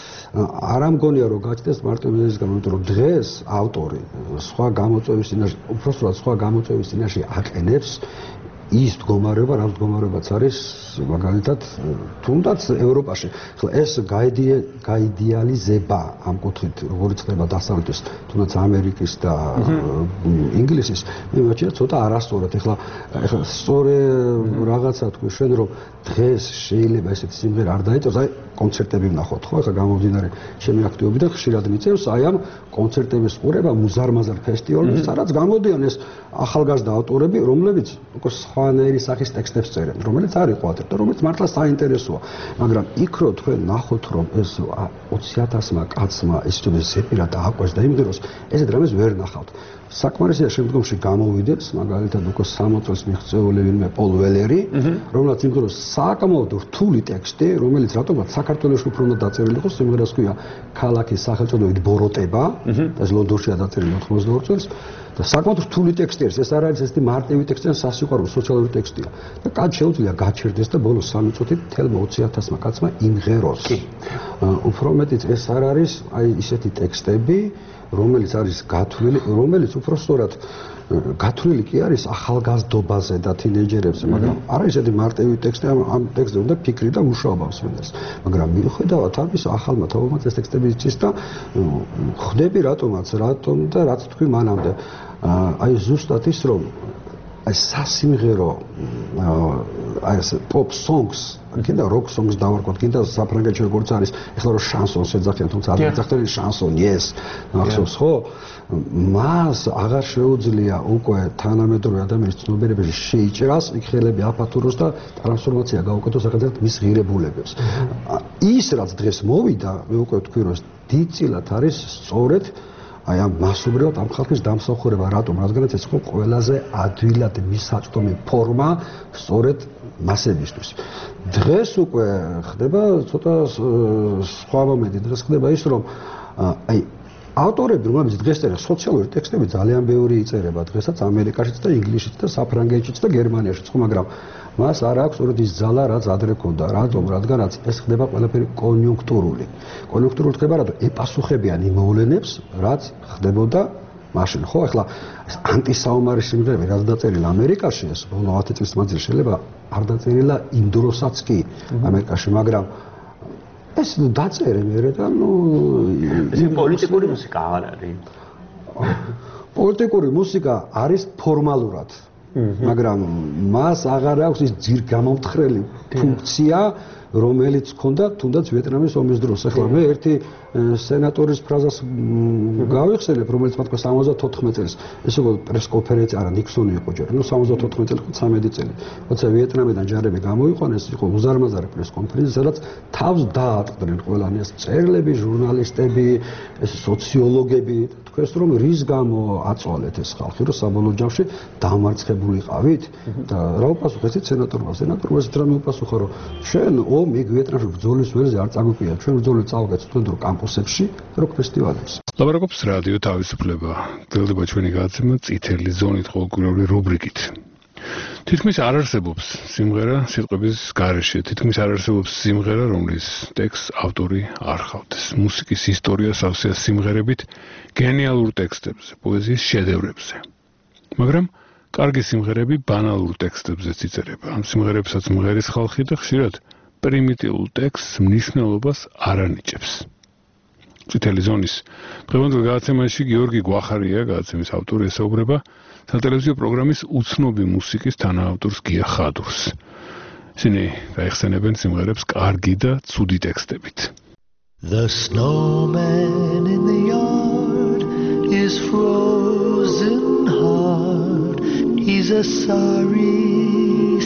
რომ გაჩნდეს მარტო მიზეზის გამო იმიტომ რომ დღეს ავტორი სხვა გამოწვევის წინაშე უბრალოდ სხვა გამოწვევის წინაშე აყენებს ის მდგომარეობა რაც მდგომარეობაც არის მაგალითად თუნდაც ევროპაში ხლა ეს გაიდეალიზება ამ კუთხით როგორიც ხდება დასავლეთის თუნდაც ამერიკის და ინგლისის მე ვაჩია ცოტა არასწორად ეხლა სწორე რაღაცა თქვი შენ რომ დღეს შეიძლება ესეთი სიმღერა არ დაიწეროს აი კონცერტები ვნახოთ ხო ეხლა გამომდინარე ჩემი აქტივობიდან ხშირად მიწევს აი ამ კონცერტების ყურება მუზარმაზარ ფესტივალებში სადაც გამოდიან ეს ახალგაზრდა ავტორები რომლებიც უკვე სხვანაირი სახის ტექსტებს წერენ რომელიც არ იყო და რომელიც მართლა საინტერესოა მაგრამ იქ რო თქვენ ნახოთ რომ ეს 20000-მა კაცმა ის ზეპირად დააყვეს და იმდროს ესეთ რამეს ვერ ნახავთ საკმარისია შემდგომში გამოვიდეს მაგალითად უკვე 60 წელს მიღწეული ვინმე პოლ ველერი რომელსაც იმდროს საკმაოდ რთული ტექსტი რომელიც რატომაც საქართველოში უფრო უნდა დაწერილი იყოს სიმღერას ქვია ქალაქის სახელწოდებით ბოროტება და ეს ლონდონშია დაწერილი 82 წელს და საკმაოდ რთული ტექსტი არის ეს არ არის ესეთი მარტივი ტექსტი ან სასიყვარულო სოციალური ტექსტია და კაც შეუძლია გაჩერდეს და ბოლოს 3 წუთით თელმა 20000-მა კაცმა იმღეროს უფრო მეტიც ეს არ არის აი ისეთი ტექსტები რომელიც არის გათვლილი რომელიც უფრო სწორად გათვლილი კი არის ახალგაზრდობაზე და თინეიჯერებზე მაგრამ არა ისეთი მარტივი ტექსტი ამ ტექსტზე უნდა ფიქრი და მუშაობა მსმენელს მაგრამ მიუხედავად ამისა ახალმა თაობამაც ეს ტექსტები იცის და ხვდები რატომ და რაც თქვი მანამდე აი ზუსტად ის რომ აი სასიმღერო აი ეს pop songs კიდე rock songs დავარქვათ კიდე საფრანგეთში როგორც არის ეხლა რომ შანსონს ეძახიან თუმცა არ ეძახიან შანსონი ეს ახსოვს ხო მას აღარ შეუძლია უკვე თანამედროვე ადამიანის ცნობიერებაში შეიჭრას იქ ხელები აფათუროს და ტრანსფორმაცია გაუკეთოს საკუთარ მის ღირებულებებს ის რაც დღეს მოვიდა მე უკვე ვთქვი რომ დიდწილად არის სწორედ აი ამ მასობრივად ამ ხალხის დამსახურება რატომ? რადგანაც ეს ხო ყველაზე ადვილად მისაწვდომი ფორმა სწორედ მასებისთვის. დღეს უკვე ხდება ცოტა სხვა მომენტი. დღეს ხდება ის, რომ აი ავტორები, რომლებიც დღეს წერენ სოციალური ტექსტები, ძალიან ბევრი იწერება დღესაც ამერიკაშიც და ინგლისშიც და საფრანგეთშიც და გერმანიაშიც, ხო, მაგრამ მას არ აქვს სწორედ ის ძალა, რაც ადრე ჰქონდა. რატომ? რადგანაც ეს ხდება ყველაფერი კონიუნქტურული. კონიუნქტურული ხდება, რადგან ეპასუხებიან იმ მოვლენებს, რაც ხდებოდა მაშინ, ხო? ახლა ეს ანტისაომარი სიმღერები, რაც დაწერილი ამერიკაში, ეს ბოლო 10 წლის მანძილში შეიძლება არ დაწერილა იმ დროსაც კი ამერიკაში, მაგრამ ეს დაწერე მე და ეს პოლიტიკური მუსიკა არ არის. პოლიტიკური მუსიკა არის ფორმალურად, მაგრამ მას აღარ აქვს ის ძირგამომთხრელი ფუნქცია, რომელიც ჰქონდა თუნდაც ვიეტნამის ომის დროს. ახლა მე ერთი სენატორის ფრაზას გავიხსენებ, რომელიც თქვა 74 წელს. ეს იყო პრესკონფერენცია, არა ნიქსონი იყო ჯერ. 74 წელი, 13 წელი. როცა ვიეტნამიდან ჯარები გამოიყვანეს, იყო უზარმაზარი პრესკონფერენცია, სადაც თავს დაატყდნენ ყველანი ეს მწერლები, ჟურნალისტები, ეს სოციოლოგები. თქვენს რომ რის გამო აწვალეთ ეს ხალხი, რომ საბოლოო ჯამში დამარცხებულიყავით და რა უპასუხეთ სენატორმა? სენატორმა ეს რამე უპასუხა, რომ ჩვენ ომი ვიეტნამში ბრძოლის ველზე არ წაგვიყვია, ჩვენ ბრძოლი წავგეთ თუნდაც კამპუსებში, როკ ფესტივალებში. ლაპარაკობს რადიო თავისუფლება. გრძელდება ჩვენი გადაცემა წითელი ზონით ყოველკვირეული რუბრიკით. თითქმის არ არსებობს სიმღერა სიტყვების გარეშე, თითქმის არ არსებობს სიმღერა, რომლის ტექსტს ავტორი არ ჰყავდეს. მუსიკის ისტორია სავსეა სიმღერებით, გენიალურ ტექსტებზე, პოეზიის შედევრებზე. მაგრამ კარგი სიმღერები ბანალურ ტექსტებზეც იწერება. ამ სიმღერებსაც მღერის ხალხი და ხშირად პრიმიტიულ ტექსტს მნიშვნელობას არ ანიჭებს. წითელი ზონის დღევანდელ გადაცემაში გიორგი გვახარია, გადაცემის ავტორი, ესაუბრება სატელევიზიო პროგრამის უცნობი მუსიკის თანაავტორს გია ხადურს. ისინი გაიხსენებენ სიმღერებს კარგი და ცუდი ტექსტებით. The snowman in the yard is frozen hard. He's a sorry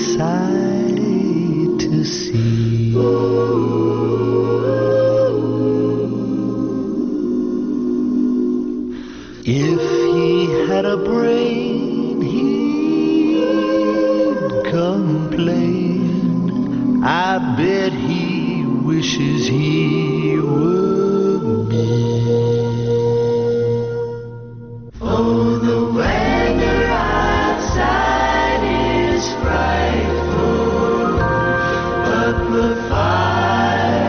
sight to see. If he had a brain, he'd complain. I bet he wishes he were me. Oh, the weather outside is frightful, but the fire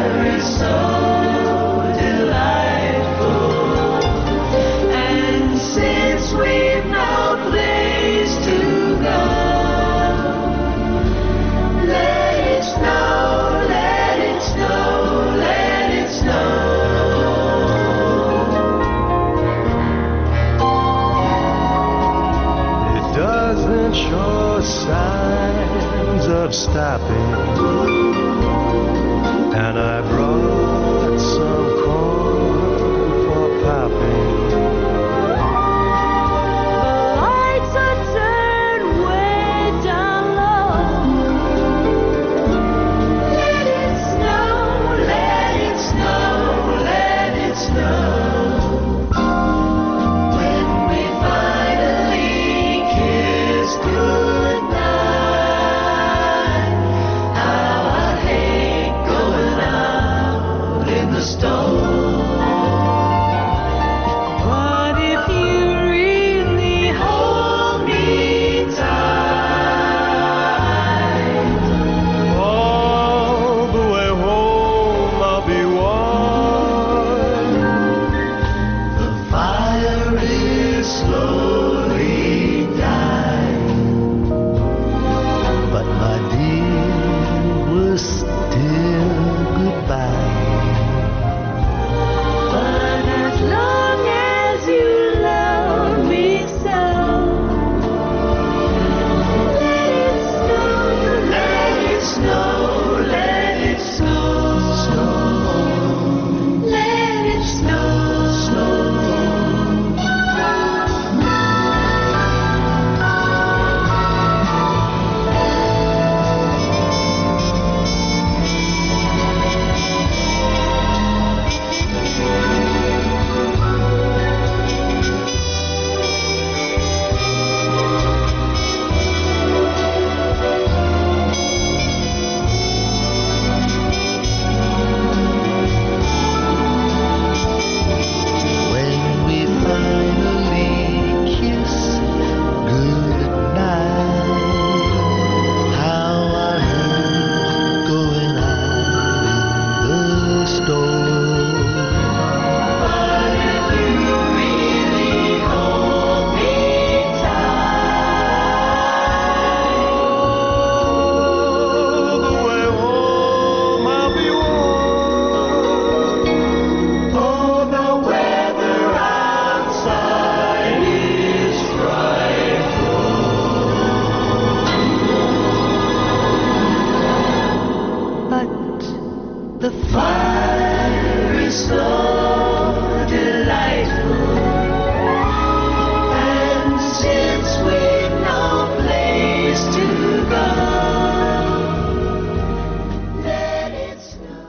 The fire is low.